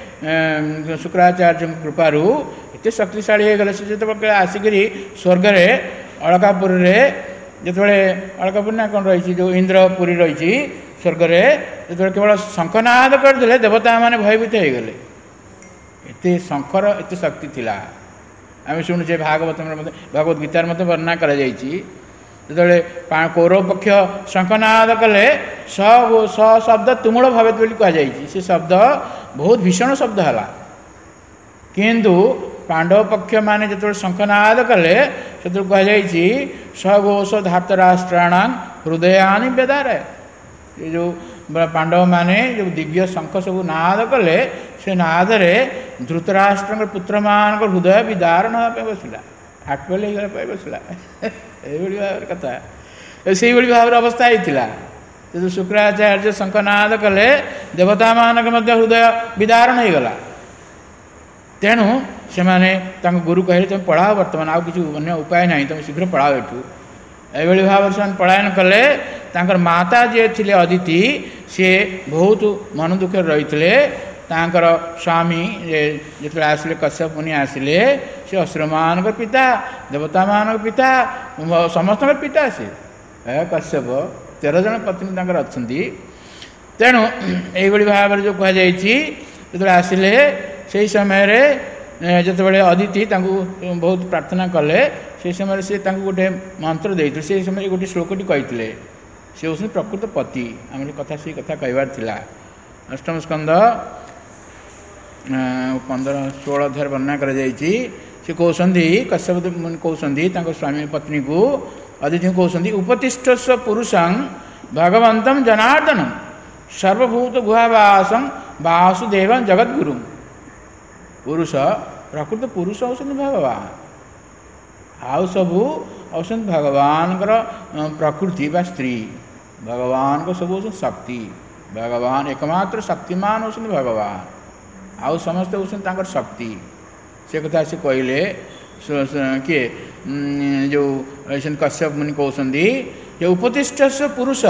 शुक्राचार्य कृपारू एत शक्तिशाली हो गले से जो आसिक स्वर्ग अलकापुर जिते अलकापुर ना कौन रही जो इंद्रपुरी रही स्वर्ग जो केवल शंखनाद करदे देवता मैंने भयभीत हो गले एत शंखर एत शक्ति थिला आम शुणुचे भागवत भगवत गीतार मत वर्णना कर जो कौरव पक्ष शंखनाद कले स स शब्द तुमुल भवेत बोली कहुई से शब्द बहुत भीषण शब्द है किंतु पांडव पक्ष माने जो शंखनाद कले से कहुई स घोष धातराष्ट्राण हृदयानि बेदार ये जो पांडव माने जो दिव्य शंख सब नाद कले से नाद धृतराष्ट्र पुत्र मान हृदय विदारण बसला हाटफेल हो बसला यही भाव कथा से भाव अवस्था होता जो शुक्राचार्य शंखनाद कले देवता मान हृदय विदारण हो गला तेणु से माने गुरु कहले तुम पढ़ाओ बर्तमान आउ कि अन्य उपाय ना तुम शीघ्र पढ़ाओ एठू यही भाव से पलायन कले तांकर माता जे थिले अदिति सी बहुत मन दुख रही तांकर स्वामी जो आसिले कश्यप मुनि आसिले से असुर मान पिता देवता मान पिता समस्त पिता से कश्यप तेरह जन पत्नी अच्छा तेणु यही भाव में जो कहुई जो आसिले से समय जिते अदिति बहुत प्रार्थना कले से समय से गोटे मंत्र देते से समय गोटे श्लोकटी कही से हूँ प्रकृत पति आम कथा से कथा कहबार थिला अष्टम स्कंद पंद्रह षोल अध्याय वर्णना कर से कहते कश्यप मुनि कहते स्वामी पत्नी को अदिति कहते उपतिष्ठस्व पुरुषं भगवंतं जनार्दनम सर्वभूत गुहावासं वासुदेव जगद्गुरु पुरुष प्रकृत पुरुष होती भगवान आउ सबू औसत भगवान प्रकृति बा स्त्री भगवान को सब शक्ति भगवान एकमात्र शक्तिमान होती भगवान आउ समस्ते होती शक्ति से कथा से कहले किए जो ऐसा कश्यप मुनि कहते ये उपतिष्ठस्व पुरुष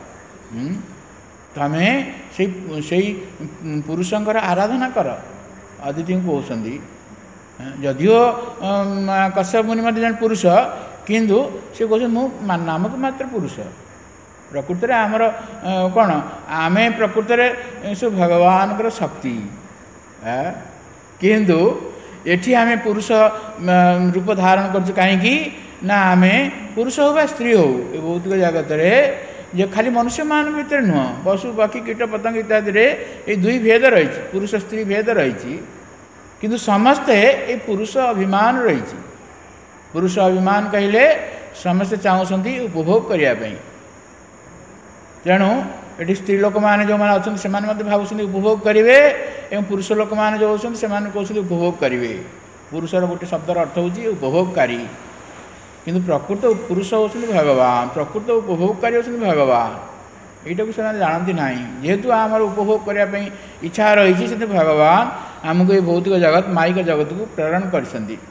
तमें से पुरुषंकर आराधना कर अदिति कहते जदिओ कश्यप मुनि मत जन पुरुष किंतु से कहते मु नामक मात्र पुरुष प्रकृत में आमर कौन आम प्रकृत में सब भगवान शक्ति किंतु एठी आम पुरुष रूप धारण कर कहीं ना आम पुरुष हो बा स्त्री हो भौतिक जगत जे खाली मनुष्य मान भीतर नुह पशु पक्षी कीट पतंग इत्यादि ये दुई भेद रही पुरुष स्त्री भेद रही किंतु समस्ते ये पुरुष अभिमान रही पुरुष अभिमान कहले समस्ते चाहते उपभोग करने तेणु ये स्त्री लोक मैंने जो मैंने अच्छा से भावुं उपभोग करेंगे और पुरुष लोक मैंने जो होती से कहते उपभोग करेंगे पुरुषर गोटे शब्दर अर्थ हूँ उपभोगकारी किंतु प्रकृत पुरुष होती भगवान प्रकृत उपभोगकारी होती भगवान यहीटा को ସେମାନେ जानती ना जेहेतु आम उपभोग करने इच्छा रही से भगवान आमको ये भौतिक जगत माइक जगत को प्रेरण कर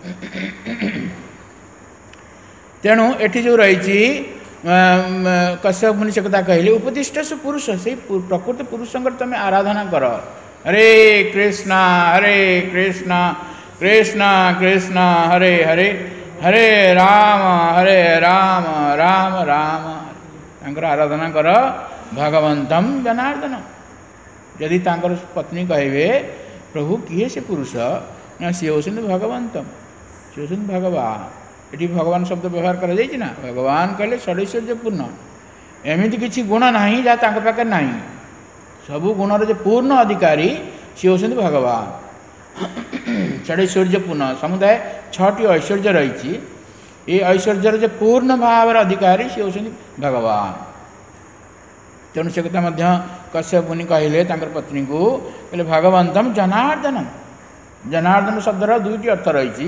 तेणु एटी जो रही कश्यप मुनि से कथा कहले उपदिष्ट से पुरुष से प्रकृत पुरुषंकर तुम आराधना कर हरे कृष्णा हरे कृष्णा कृष्णा कृष्णा हरे हरे हरे राम हरे राम राम राम तांकर आराधना कर भगवंतम जनार्दन यदि तांकर पत्नी कहे प्रभु किए से पुरुष ना सी होती भगवंतम सी होती भगवान ये भगवान शब्द व्यवहार कर भगवान कहले षडैश्वर्यपूर्ण एमती किसी गुण ना जहाँ पाखे ना सबू गुणर जो पूर्ण अधिकारी सी होती भगवान षडैश्वर्यपूर्ण समुदाय छटी ऐश्वर्य रही ये ऐश्वर्यर जो पूर्ण भाव अधिकारी सी होती भगवान तेणु से कथा कश्यप मुनि कहले पत्नी को कहले भगवंतम जनार्दनम जनार्दन शब्दर दुईटी अर्थ रही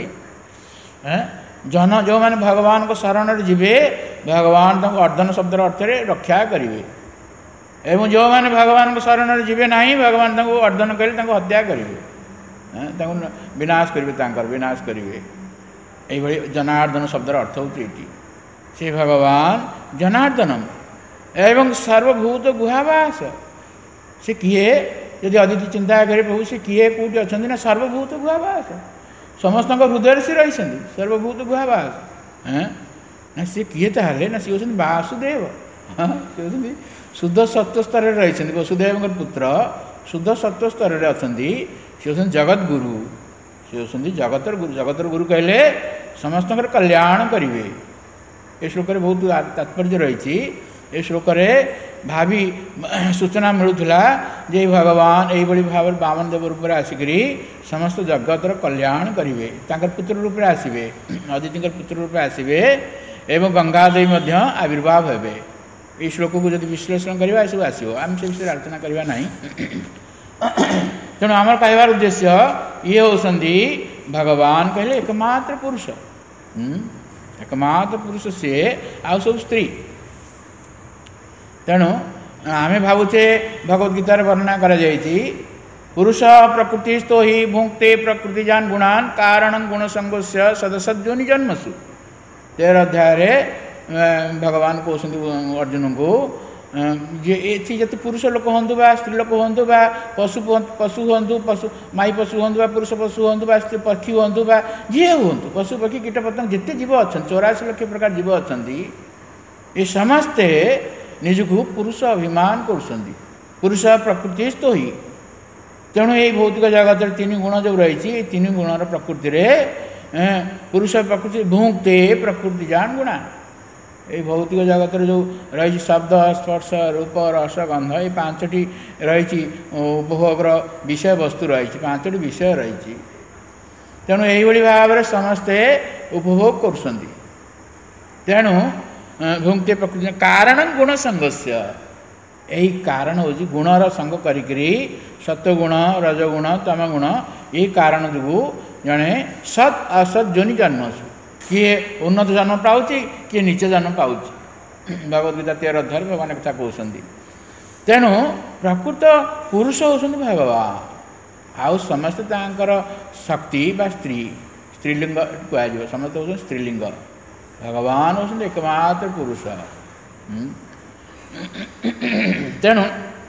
जन जो मैंने भगवान को शरण जीवे भगवान तक अर्धन शब्दर अर्थ रक्षा करेंगे एवं जो मैंने भगवान को शरण जीवे ना भगवान तक अर्धन कर हत्या करेंगे विनाश करेंगे विनाश करेंगे ये जनार्दन शब्दर अर्थ होती से भगवान जनार्दनम एवं सर्वभूत गुहावास से किए यदि अदिति चिंता करे प्रभु से किए कौटी अच्छा ना सर्वभूत गुहावास समस्त हृदय से रही सर्वभूत गुहावास ना सी किए ताले ना सी होती वासुदेव सी होती शुद्ध सत्व स्तर रही वसुदेव पुत्र शुद्ध सत्व स्तर अच्छा सी होती जगत गुरु सी होती जगतर गुरु जगतर गुरु कहले समस्त कल्याण करेंगे ये श्लोक बहुत तात्पर्य रही ये श्लोक भावी सूचना मिलूला जे भगवान यही भाव बामन देव रूप में आसिक समस्त जगतर कल्याण करेंगे पुत्र रूप में आसवे अदिति पुत्र रूप में आसवे एवं गंगादेवी आविर्भाव हे ये श्लोक को जब विश्लेषण करवा सब आसो आम से विषय आलोचना करवा ना तेणु आम कहबार उद्देश्य ये होती भगवान कहले एकमात्र पुरुष एकमात्र पुरुष सी आउ सब स्त्री तेणु आमे भावुचे भगवद गीतार वर्णना करा जायछि पुरुष प्रकृति तो ही भुंक्ते प्रकृतिजान गुणान कारण गुण संगोष्य सदसद्योनि जन्मसु तेरह अध्याय भगवान कहते अर्जुन को जे ये पुरुष लोक हूँ बा स्त्री लोक हूँ बा पशु पशु हूँ पशु माई पशु हूँ बा पुरुष पशु हूँ बा स्त्री पक्षी हूँ बा जी हूँ पशु पक्षी कीट पतंग जिते जीव अच्छा चौरासी लक्ष प्रकार जीव अच्छा ये समस्ते निजक पुरुष अभिमान कर पुरुष प्रकृति स्तोही तेणु ये भौतिक जगत तीन गुण जो रही तीन गुणर प्रकृति पुरुष प्रकृति भुक्ते प्रकृति जान गुणा ये भौतिक जगत जो रही शब्द स्पर्श रूप रस गंध ये पांचटी रही उपभोगर विषय वस्तु रही पांचटी विषय रही तेणु यही भाव में समस्ते उपभोग कर तेणु भुक्ते प्रकृति कारण गुण संघस्य यही कारण हूँ गुणर संग करी सत्वगुण रजगुण तमगुण यही कारण जो जड़े सत् असत जोनि जन्मसु किए उन्नत जन्म पाऊँच किए नीच जन्म पाऊँच भगवद गीता तेरह अध्याय भगवान कथा कहते तेणु प्रकृत पुरुष होती भगवान आउ समस्ते तांकर शक्ति बा स्त्री स्त्रीलिंग कह समस्त होती स्त्रीलिंग भगवान होती एकमात्र पुरुष तेणु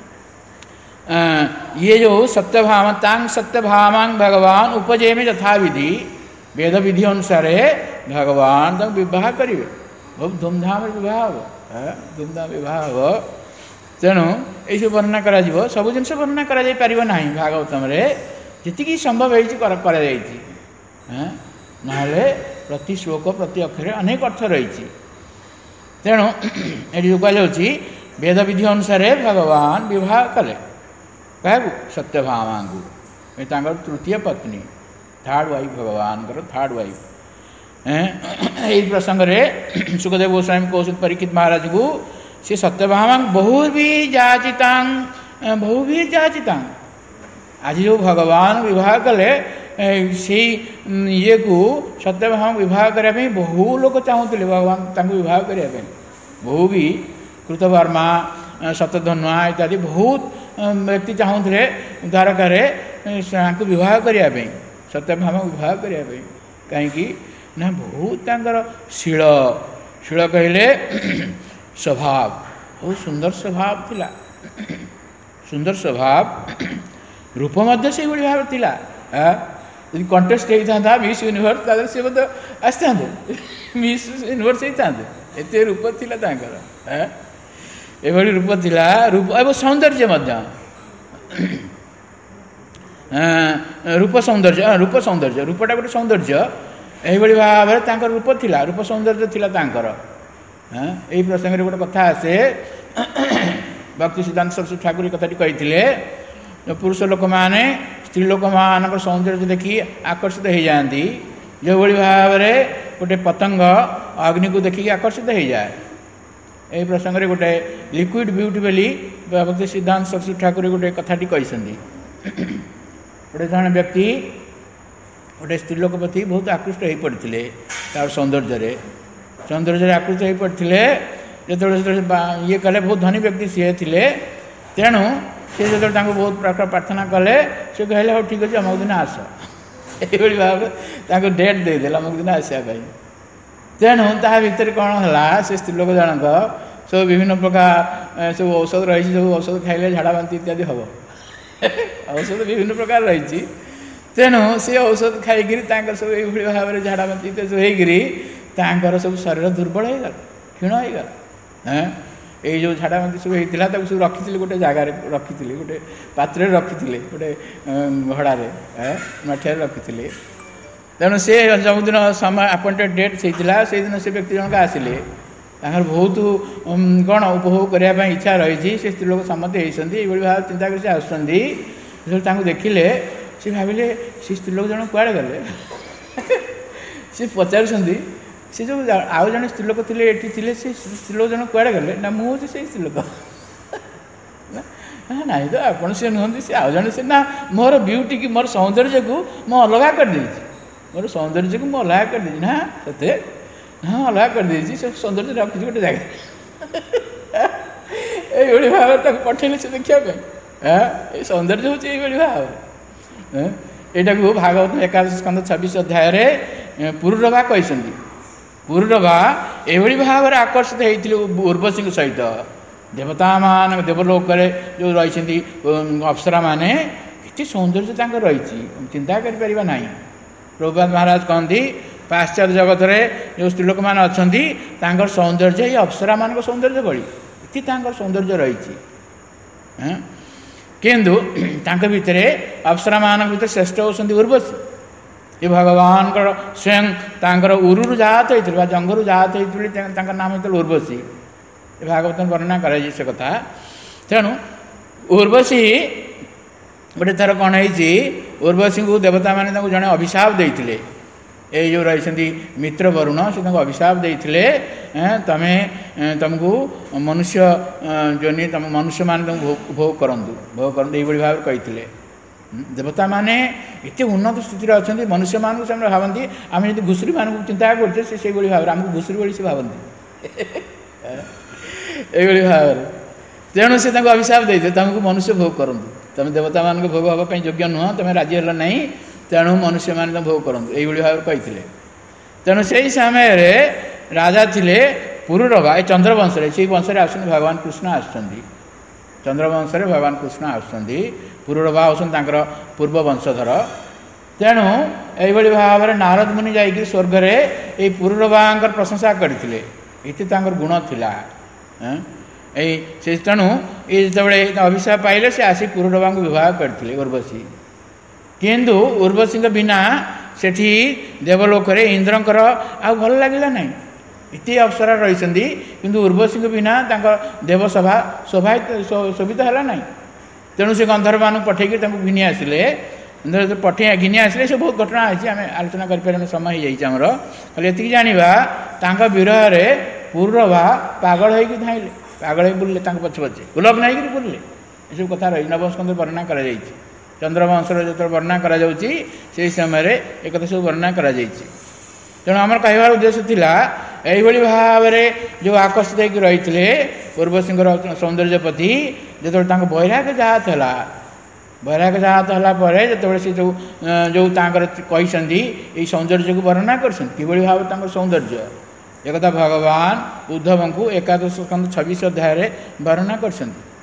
ये जो सत्यभामा तांग सत्यभामांग भगवान उपजय में यथा विधि वेद विधि अनुसार भगवान तक विवाह करेंगे बहुत धूमधाम विवाह हम धूमधाम विवाह हम तेणु ये वर्णना करा सब जिन वर्णना करा जाई परिबो नाही भागवतम रे जी संभव है ना प्रति श्लोक प्रति अक्षर अनेक अर्थ रही तेणु ये कहुच्छी वेद विधि अनुसार भगवान विवाह कले क्या सत्यभामा को तृतीय पत्नी थर्ड वाइफ भगवान थर्ड वाइफ यही प्रसंग में सुखदेव गोस्वामी कौशिक परीक्षित महाराज को सी सत्यभामा बहु भी जाचितांग बहु भी जाचितांग आज जो भगवान विवाह कले से ये को सत्यभामा विवाह करने बहु लोग चाहूले भगवान विवाह करने बहु भी कृतवर्मा शतधन्वा इत्यादि बहुत व्यक्ति चाहूले द्वारका विवाह करने सत्यभामा विवाह करने कहीं ना बहुत शील शील कहले स्वभाव बहुत सुंदर स्वभाव थिला सुंदर स्वभाव रूप मध्य से भाव थिला यदि कंटेस्ट होता मिस यूनिवर्स तादर से बोध आसता मिस यूनिवर्स होता एत रूप थिला एभली रूप थिला रूप एवं सौंदर्य रूप सौंदर्य रूप सौंदर्य रूपटा गोटे सौंदर्य यही भाव में रूप थिला रूप सौंदर्य थिला तांकर यही प्रसंग में गोटे कथा आसे भक्ति सिद्धांत सरस्वती ठाकुर कथाटी कही पुरुष लोक मैंने स्त्री लोक मान सौंदर्य देखी आकर्षित हो जाती जो भाव में गोटे पतंग अग्नि को देखिए आकर्षित हो जाए यही प्रसंग में गोटे लिक्विड ब्यूटी बोली भक्ति सिद्धांत सरस्वती ठाकुर गोटे कथाटी कही गोटे जन व्यक्ति गोटे स्त्री लोक प्रति बहुत आकृष्ट हो पड़ते तार सौंदर्य सौंदर्य आकृष्ट हो पड़ते जो ये कले बहुत धनी व्यक्ति सी थे तेणु सी जो बहुत प्रकार प्रार्थना कले से कहले हाँ ठीक अच्छे अमुक दिन आस ये भाव डेट देदेल अमुक दिन आसापी तेणु ता भर कौन है से स्त्री लोक जनक सब विभिन्न प्रकार सब औषध रही सब औषध खाइले झाड़ा बांति इत्यादि हम औषध विभिन्न प्रकार रही तेणु से औषध खाई सब ये भाव में झाड़ा बांति इत्यादि होकर सब शरीर दुर्बल हो गला क्षीण हो गला ये जो झाड़ा बांति सब होता है सब रखी गोटे जगार रखी गोटे पात्र रखी गोटे घड़े मठिया रखी तेणु से जो दिन समय अपॉइंटेड डेट से से दिन से व्यक्ति जनक आसिले बहुत कौन उपभोग करने इच्छा रही से स्त्री लोक सम्मत होती ये भाव चिंता कर आसुँच देखिले सी भाविले सी स्त्री लोक जन कुआड़े गले सी पचार सी जो आउ जन स्त्री लोक थे ये से स्त्री लोक जन कुआड़े गले ना मुझे से स्त्री लोक ना तो आपड़ सी नुहति सी आउ जन से ना मोर ब्यूटी की मोर सौंदर्य को मुझे अलग कर मोर सौंदर्य को मुझे अलग कर ना सते हाँ अलग कर से सौंदर्य रखी गोटे जगह ये भाव पठेले से देखापी ये सौंदर्य हूँ ये भाव यहाँ को भागवत एकादश स्कंद छब्बीस अध्याय पुरुरभा कहते पुरुरभा एभली भाव में आकर्षित होती उर्वशी सहित देवता मान देवलोक जो रही अप्सरा माने ये सौंदर्य रही चिंता कर ना प्रभुपाद महाराज कहती पाश्चात्य जगत में जो स्त्रीलोक मैंने अच्छा सौंदर्य ये अप्सरा मान सौंदर्य भली ये सौंदर्य रही किंतु तांके भितरे अप्सरा मान भितर श्रेष्ठ होती उर्वशी। ये भगवान स्वयं तांकर उरुरु जात होता जंगरु जात होता नाम होता उर्वशी। भागवत वर्णना कर से कथा। तेणु उर्वशी गोटे थर कौन है उर्वशी को देवता मैंने जड़े अभिशाप देते ये जो रही मित्र वरुण से अभिशाप देते तमें तुमको मनुष्य जोनि तुम मनुष्य मान तुम भोग करूँ भोग करूँ ये भाव कही देवता माने इतने उन्नत स्थिति अच्छा मनुष्य मान से भावती आम जो घुषुरी मान चिंता करते से भाव आमको घुषुरी भाई से भावती ये भाव तेणु से अभिशाप देते तुमको मनुष्य भोग करूँ तुम देवता मान भोग हाँपाई योग्य नुह तुम राजी है ना तेणु मनुष्य मान भोग करूँ ये भाव कही। तेणु से समय राजा थे पुरुरवा ये चंद्रवंश से वंश आस भगवान कृष्ण आसुँच चंद्रवंश भगवान कृष्ण आसुँच पुरुरवा होकर पूर्व वंशधर। तेणु यही भाव में नारद मुनि जाकि स्वर्ग में ये पुरुरवा प्रशंसा करते ये गुण थिला। से तेणु ये जो अभिशाप पाइले से आसी पुरुरवा को विवाह करते उर्वशी। किंतु उर्वशी बिना सेठी देवलोक इंद्रंकर आ भल लगे ना इतने अप्सरा रही किंतु उर्वशी बिना देवसभा शोभा शोभित है ना। तेणु से गंधर्व मान पठे घिनी आसिले पठे घिनी आसिले से बहुत घटना है आम आलोचना कर समय होमर खाली ये जाना विरह पुरुरवा पागल होगी धाइले पागल हो बुले पछे पछे गुलाब नहीं बुले ये सब कथा रही नव स्कंद वर्णना कर चंद्रवंश जो वर्णना कर समय एक कथा सब वर्णना कर तेणु आमर कहबार उद्देश्य थिला यही भाव में जो आकर्षित होकर रही उर्वशी सौंदर्य प्रति जो वैराग्य जात है वैराग्य जात है जो से जो जो कही ये सौंदर्य को वर्णना कर भाव सौंदर्य एक भगवान उद्धव को एकादश स्कंद छब्बीस अध्याय वर्णना कर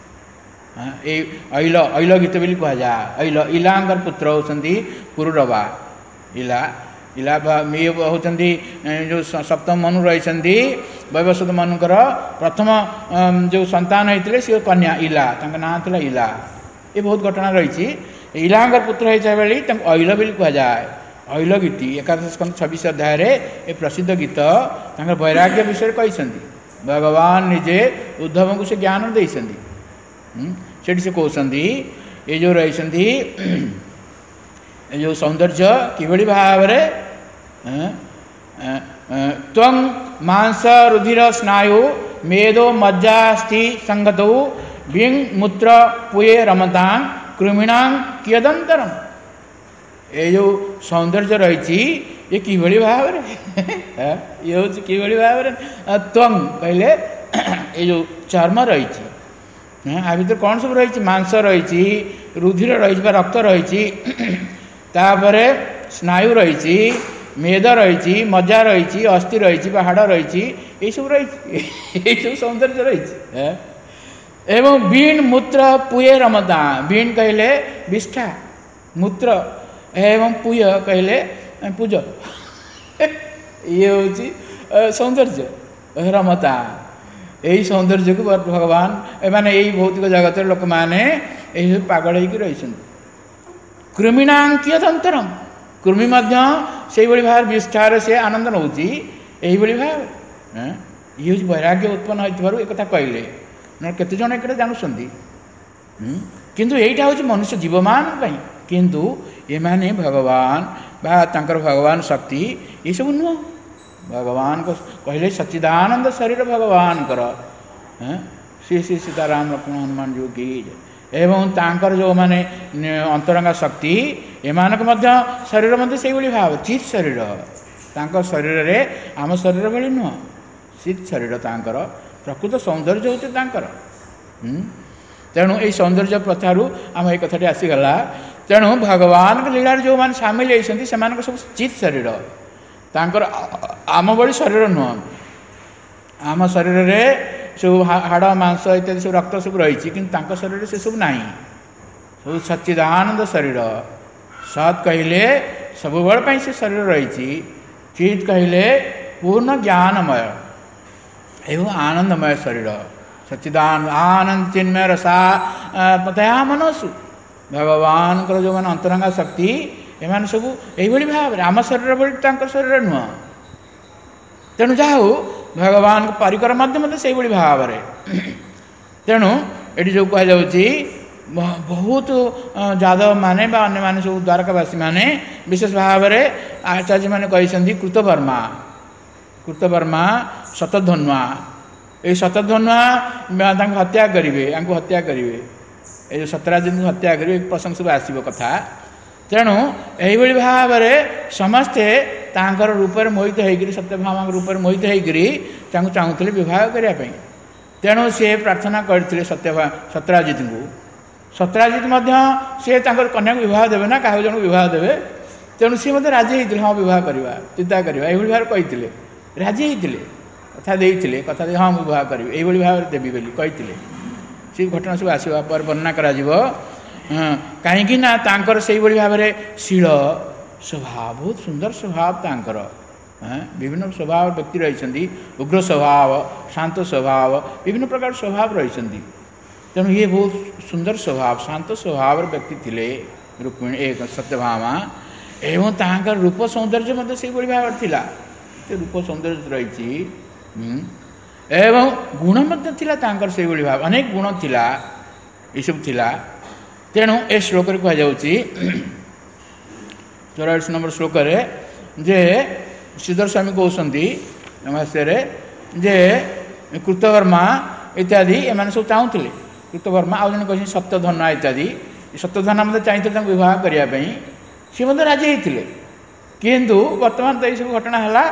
ऐल ऐल गीत बोली कहुआ ऐल इलांगर पुत्र होती पुरुरवा इला इला होती जो सप्तम मनु रही वैवस्वत मनुकर प्रथम जो संतान होते सी कन्या इला ना था इला ये बहुत घटना रही इलांगर पुत्र होता बेली ऐल बोली कहुए ऐल गीति एकादश स्कंद छब्बीस अध्याय ये प्रसिद्ध गीत वैराग्य विषय कही भगवान निजे उद्धव को से ज्ञान देती से कहते ये जो रही जो सौंदर्य किभली भाव त्वं मांस रुधिर स्नायु मेदो मज्जास्थि संगतौ विंग मूत्र पुये रमतां कृमिणां कियदंतरम। ये जो सौंदर्य रही ये किभली भाव ये हूँ किभली भाव त्वं कहले ये जो चर्म रही आ भर कौन सब रही मांस रही रुधिर रही रक्त रही स्नायु रही मेद रही मज्जा रही अस्थि रही हाड़ रही ये सब रही ये सब सौंदर्य रही एवं बीन मूत्र पुये रमता बीन कहले विष्ठा मूत्र एवं पुय कहले पूज ये हूँ सौंदर्य रमता यही सौंदर्य को भगवान एमाने यही भौतिक जगत लोक मैंने यही पागल होकर रही कृमिणांकियत अंतरम कृमि से भाव विष्ठार से आनंद नौची यही भाव ये हूँ वैराग्य उत्पन्न हो एक कहले न केते जन एक जानुंट किंतु यहीटा हूँ मनुष्य जीव मान किंतु ये माने भगवान बा तांकर भगवान शक्ति ये सब नुह भगवान को कहले सच्चिदानंद शरीर भगवान कर श्री श्री सीताराम लक्ष्मण हनुमान जो की एवं तांकर जो माने अंतरंगा शक्ति एमानक मध्य शरीर मध्य से भाव चित शरीर तांकर शरीर रे आम शरीर भली नुह चित शरीर तांकर प्रकृत सौंदर्य होते तांकर तेणु ये सौंदर्य प्रथारू आम ये कथाटी आसीगला तेणु भगवान लीला जो मैंने सामिल होती से सब चित शरीर तांकर आम भली शरीर नुह आम शरीर रे सब हाड़ मांस इत्यादि सब रक्त सब रही कि शरीर से सब ना सब सच्चिदानंद शरीर सत कहले सब बल से शरीर रही चित कहले पूर्ण ज्ञानमय एवं आनंदमय शरीर सच्चिदान आनंद चिन्मय रसा तया मनसु भगवान जो मैंने अंतरंगा शक्ति एम सब यही भाव आम शरीर भाई शरीर नुह तेणु जहा भगवान परिकर मध्य से भाव तेणु ये जो कहुच्छी बहुत जादव माने बा अन्य माने सब द्वारकावासी माने विशेष भाव में आचार्य मैंने कहते कृतवर्मा कृतवर्मा शतधन्वा ये शतधन्वा हत्या करेंगे हत्या करेंगे ये सतराजित को हत्या करेंगे प्रसंग सब आसो कथा तेणु यही भाव में समस्ते तांकर रूप में मोहित होकर सत्यभामा रूप में मोहित होकर चाहूले विवाह करने तेणु सी प्रार्थना करते सत्यभा सतराजित को सतराजित सी कन्या को विवाह देवे ना क्या जन विवाह देवे तेणु सी मत राजी होते हाँ विवाह करवा चिंता करवा यही भाव कही राजी होते कथा देते कथा दे हाँ विवाह करी यही भाव में देवी बोली कही सी घटना सब आसवा पर वर्णना करा कहीं ना तांकर से भाव में शील स्वभाव बहुत सुंदर स्वभाव तांकर विभिन्न स्वभाव व्यक्ति रही उग्र स्वभाव शांत स्वभाव विभिन्न प्रकार स्वभाव रही तेणु ये बहुत सुंदर स्वभाव शांत स्वभाव व्यक्ति थे रुक्मिणी एक सत्यभामा एवं तांकर रूप सौंदर्य मत से भाव थिला रूप सौंदर्य रही एवं गुण मत थिला तांकर से भाव अनेक गुण थिला ये सब थिला तेणु ए श्लोक कहुच्छी चौरासी नंबर श्लोक जे श्रीधर स्वामी कहते भाष्य जे कृतवर्मा इत्यादि एम सब चाहूले कृतवर्मा आउ जन कह सत्यधन्वा इत्यादि सत्यधन्वा मतलब चाहिए विवाह करने सी मत राजी होते किंतु बर्तमान तो यह घटना है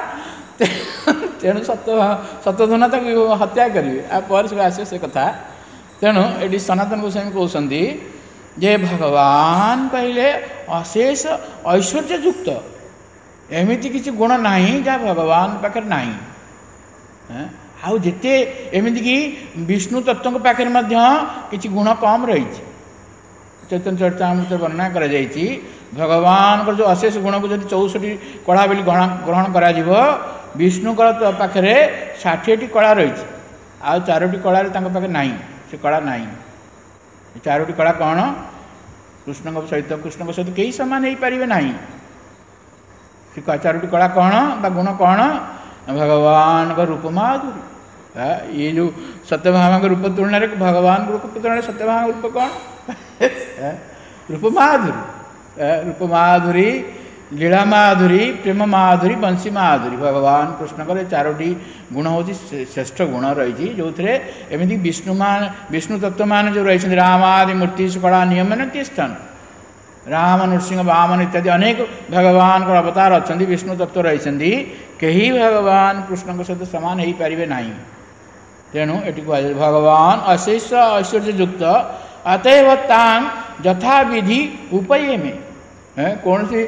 तेणु सत्य सत्यधन्वा हत्या करेंगे आप सब आस से कथा तेणु ये सनातन गोस्वामी कहते जे भगवान कहले अशेष ऐश्वर्य युक्त एमती किसी गुण नहीं जहाँ भगवान पाखे नहीं आउ जिते एमती कि विष्णु तत्व पाखे किसी गुण कम रही चैतन्य चरितामृत वर्णना कर भगवान को जो अशेष गुण को जो चौसठी कला बोली ग्रहण करा विष्णु पाखे षाठी कला रही आ चारोटी कला पाखे नहीं से कला नहीं चारोटी कला कौन कृष्ण सहित कृष्ण सहित कई सामान हो पारे ना चारोटी कला कौन बा गुण कौन भगवान का रूप माधुरी ये जो सत्यभामा के रूप तुलना भगवान के रूप तुलना सत्यभामा रूप कौन रूप माधुरी रूप माधुरी लीला माधुरी प्रेम माधुरी बंशी माधुरी भगवान कृष्ण का चारोटी गुण हूँ श्रेष्ठ गुण रही जो थे एमती विष्णु मान विष्णु तत्व मान जो रही रामादि मूर्ति कला नियम तिष्ठन राम नृसिंह वामन इत्यादि अनेक भगवान को अवतार अच्छा विष्णु तत्व रही कहीं भगवान कृष्ण सहित सामान हो पारे ना तेणु ये कह भगवान अशेष ऐश्वर्य युक्त अतएव तांग यथा विधि उपये में कौन सी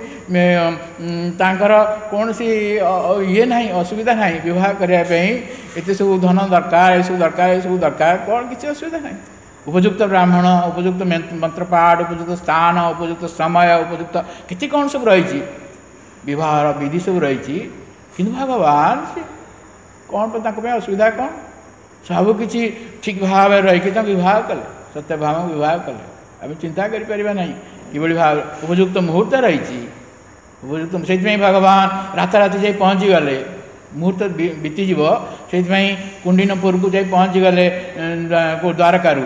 तांकर कौन सी ये नहीं असुविधा नहीं विवाह करने ये सब धन दरकार ये सब दरकार ये सब दरकार कौन किसी असुविधा नहीं उपयुक्त ब्राह्मण उपयुक्त मंत्रपाठ उपयुक्त स्थान उपयुक्त समय उपयुक्त कितनी कौन सब रही विवाह विधि सब रही कि भगवान से कौन पर असुविधा कौन सबकि ठीक भाव रही विवाह कले सत्यभामा विवाह कले आम चिंता करें नहीं कि भाव उपयुक्त मुहूर्त रही उपयुक्त से भगवान राताराति जा पहुँची गले मुहूर्त बीतीज से कुंडीनपुर को जा पहुँची गले द्वारकारु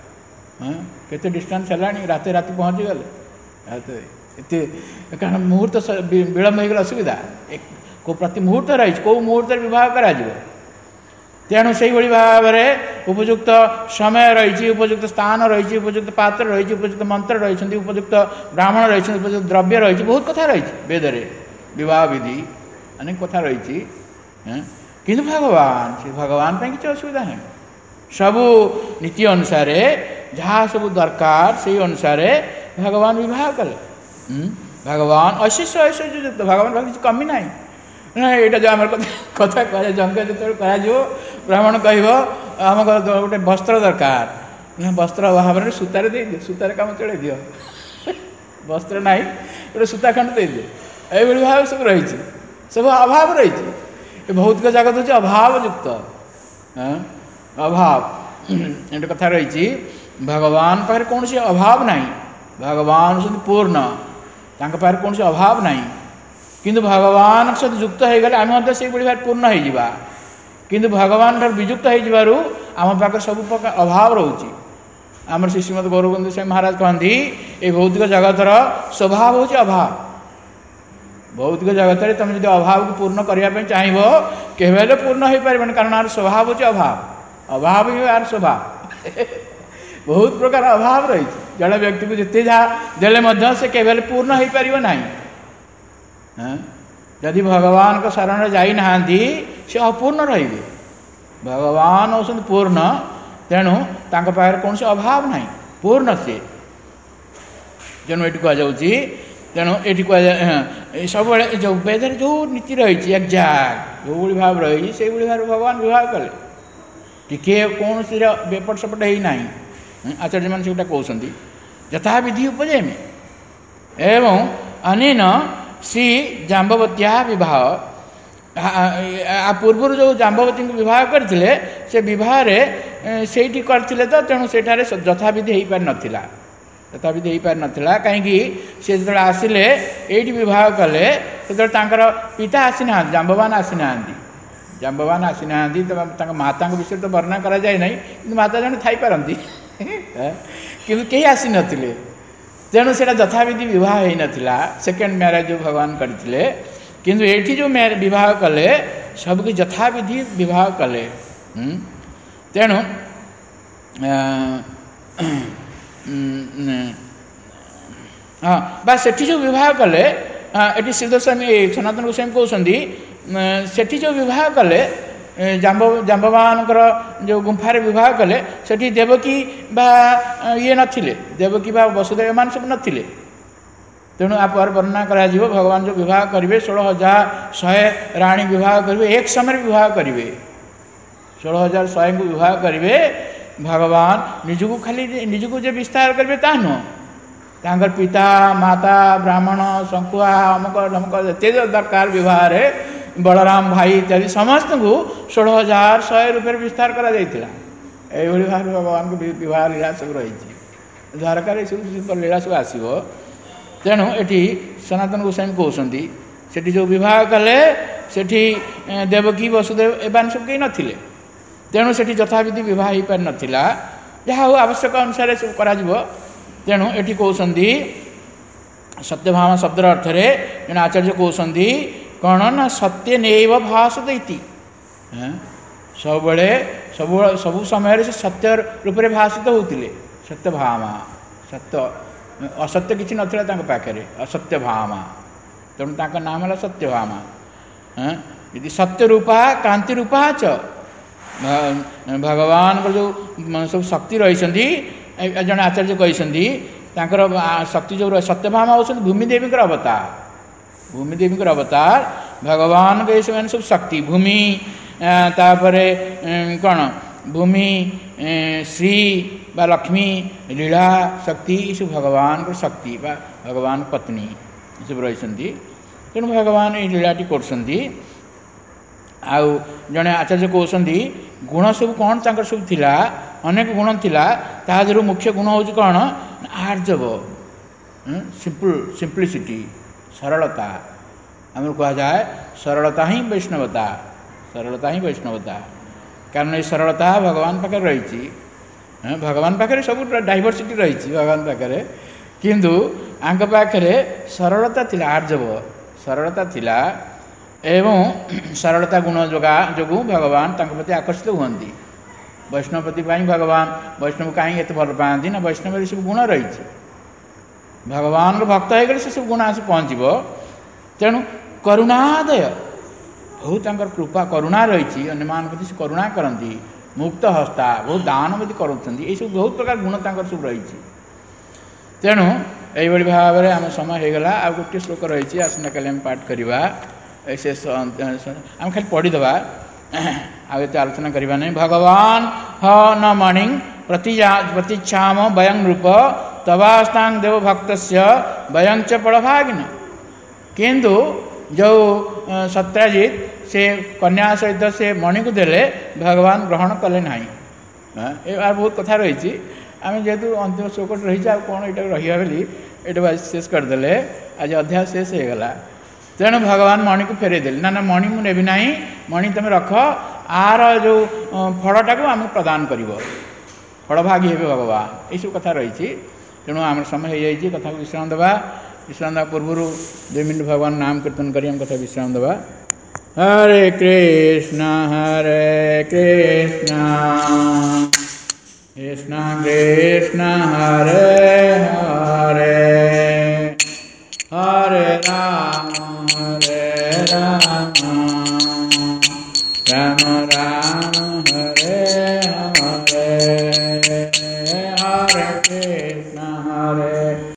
केते डिस्टेंस है रात राति पहुँची गले एत कारण मुहूर्त विलम्ब हो गला असुविधा को प्रति मुहूर्त रही कौ मुहूर्त विवाह करा तेणु से भाव में उपयुक्त समय रही उपयुक्त स्थान रही उपयुक्त पात्र रही उपयुक्त मंत्र रही उपयुक्त ब्राह्मण रही उपयुक्त द्रव्य रही बहुत कथा रही वेदरे विवाह विधि अनेक कथा रही किंतु भगवान से भगवान पर किसी असुविधा नहीं सबू नीति अनुसार जहाँ सब दरकार से अनुसार भगवान विवाह कले भगवान अशेष ऐश्वर्य भगवान भाग किसी कमी ना यहाँ जो आम कथा कह जंग जो कर ब्राह्मण कह आम गोटे वस्त्र दरकार वस्त्र अभाव में सूतार दे दियो सूतार काम चले दियो वस्त्र ना गोटे सूता खंड दे दियो ये भाव सब रही सब अभाव रही बहुत जगत हूँ अभाव युक्त अभाव एट कथा रही भगवान पाखे कौन सी अभाव नहीं भगवान होती पूर्ण तांका पाखे कौन सी अभाव नहीं किंतु भगवान सहित युक्त हो गले आम से भाव पूर्ण हो किंतु भगवान ठार विजुक्त हो आम पाखे सब प्रकार अभाव रोचे आमर श्री श्रीमद गौरवंद स्वामी महाराज कहती ये भौतिक जगतर स्वभाव हूँ अभाव भौतिक जगत में तुम जो अभाव को पूर्ण करने चाहिए केवल पूर्ण हो पार कारण आर स्वभाव हूँ अभाव अभाव ही आर स्वभाव बहुत प्रकार अभाव रही जड़े व्यक्ति को जिते जहाँ देले से केवल पूर्ण हो पार ना जदि भगवान को शरण जाना से अपूर्ण रे भगवान होती पूर्ण तेणु तांका पाखे कौन से अभाव नहीं पूर्ण से तेणु ये कहुच्छी तेणु ये कह सब जो वेदर जो नीति रही एक्जाक्ट जो भाव रही से भाव भगवान विवाह कले टिके कौन सी बेपट सेपट ही ना आचार्य मान से कहते यथा विधि उपजेमी एवं अनेन श्री जाम्बवत्या विवाह आ पूर्व जो जाम्बवती विवाह करते से विवाह से करते तो तेणु से यथाविधि हो पार नाला यथाविधि हो पार नाला कहीं सी जो आसिले ये विवाह कले से पिता आसी ना जाम्बवान आसी ना जाम्बवान आसी ना तो माता विषय तो वर्णना करा जाए नहीं कि माता जन थी पारती कि कहीं आसी नथिले तेणु से यथाविधि विवाह हो नाला सेकेंड मैरेज जो भगवान करते किंतु ये जो मैरिज विवाह कले सबको यथाविधि विवाह कले तेणु हाँ बा से जो विवाह कले ये सिद्ध स्वामी सनातन गोस्वामी कहते सेठी जो विवाह कले जाम्ब जाम्बवान जो गुंफार विवाह कले सेठी देवकी बा ये नथिले देवकी बा वसुदेव मान सब नथिले तेणु आप वर्णना करा भगवान जो विवाह करेंगे षोल हजार शहे राणी विवाह करेंगे एक समय विवाह करेंगे षोल हजार शहे को विवाह करेंगे भगवान निजको खाली निजको जो विस्तार करेंगे ता नुह तांकर पिता माता ब्राह्मण शंकुआ अमुक ढमक ये दरकार विवाह बलराम भाई इत्यादि समस्त को षोल हजार शहे रूपये विस्तार करा जाइतिला एभली भाव भगवान को विवाह लीला सब रही द्वारकार सब लीला सब आसो तेणु ये सनातन गोस्वामी कहते सेठी जो विवाह कले सेठी देवकी वसुदेव एमान सब कहीं नथिले तेणु सेठी यथाविधि विवाह हो पार नाला जहाँ आवश्यक अनुसार सब करा तेणु ये कहते सत्यभामा शब्दर अर्थ रे जन आचार्य कहते कौन ना सत्य नैव भासते इति सब बड़े सब सब समय से सत्य रूप में भाषित होते सत्यभामा सत्य असत्य किसी नाला पाखे असत्य भामा तेणु तांका नाम है सत्यभामा यदि सत्य रूपा कांति रूपा च भगवान को जो सब शक्ति रही जन आचार्य कहते शक्ति जो सत्यभामा होती भूमिदेवी अवतार भूमिदेवी अवतार भगवान के सब शक्ति भूमि तापर कौन भूमि श्री बा लक्ष्मी लीला शक्ति सब भगवान को शक्ति बा भगवान पत्नी सब रही तेणु भगवान ये लीलाटी कर जड़े आचार्य कहते गुण सब कौन तक सब थिला अनेक गुण थिला तादर मुख्य गुण हूँ कौन आर्जव सिंपल सिंप्लिसिटी सरलता आम कह जाए सरलता ही वैष्णवता सरलता ही वैष्णवता कारण ये सरलता भगवान पाखे रही भगवान पाखे सब डाइवर्सिटी रही भगवान पाखे किंतु आंक पाखे सरलता थिला आर्जव सरलता थिला एवं सरलता गुण जोगा जोगु भगवान तंक प्रति आकर्षित हुंती वैष्णव प्रति भगवान वैष्णव कहीं एत भल पाती ना वैष्णव सब गुण रही भगवान भक्त हो गले से सब गुण आस पहुँच तेणु करुणादय बहुत कृपा करुणा रही अन्य प्रति से करुणा करती मुक्त हस्ता बहुत दान भी करुँच ये सब बहुत प्रकार गुण सब रही तेणु यही भाव में आम समय होगला आ गोटे श्लोक रही आसना काली आम पाठ करवा शेष आम खाली पढ़ीदे आगे आलोचना करवा नहीं भगवान ह न मणि प्रतिजा प्रतीक्षाम वयं रूप तवास्तांग देव भक्त वयं च पड़भागिन किंतु जो सत्यजित से कन्या सहित से मणि को देले भगवान ग्रहण कले नहीं ଏ ବହୁତ କଥା ରହିଛି ଆମେ ଯେହେତୁ ଅନ୍ତିମ ଶୋକଟ ରହିଛି ଆଉ କ'ଣ ଏଇଟାକୁ ରହିବା ବୋଲି ଏଇଟାକୁ ଆଜି ଶେଷ କରିଦେଲେ ଆଜି ଅଧ୍ୟାୟ ଶେଷ ହେଇଗଲା। ତେଣୁ ଭଗବାନ ମଣିକୁ ଫେରେଇ ଦେଲେ ନା ନା ମଣି ମୁଁ ନେବି ନାହିଁ, ମଣି ତୁମେ ରଖ, ଆର ଯେଉଁ ଫଳଟାକୁ ଆମକୁ ପ୍ରଦାନ କରିବ, ଫଳଭାଗୀ ହେବେ ଭଗବାନ, ଏଇସବୁ କଥା ରହିଛି। ତେଣୁ ଆମର ସମୟ ହେଇଯାଇଛି, କଥାକୁ ବିଶ୍ରାମ ଦେବା। ବିଶ୍ରାମ ଦେବା ପୂର୍ବରୁ ଦୁଇ ମିନିଟ୍ ଭଗବାନ ନାମ କୀର୍ତ୍ତନ କରି ଆମ କଥା ବିଶ୍ରାମ ଦେବା। ହରେ କୃଷ୍ଣ ହରେ କୃଷ୍ଣ କୃଷ୍ଣ କୃଷ୍ଣ ହରେ ହରେ ହରେ ରାମ ହରେ ରାମ ରାମ ରାମ ହରେ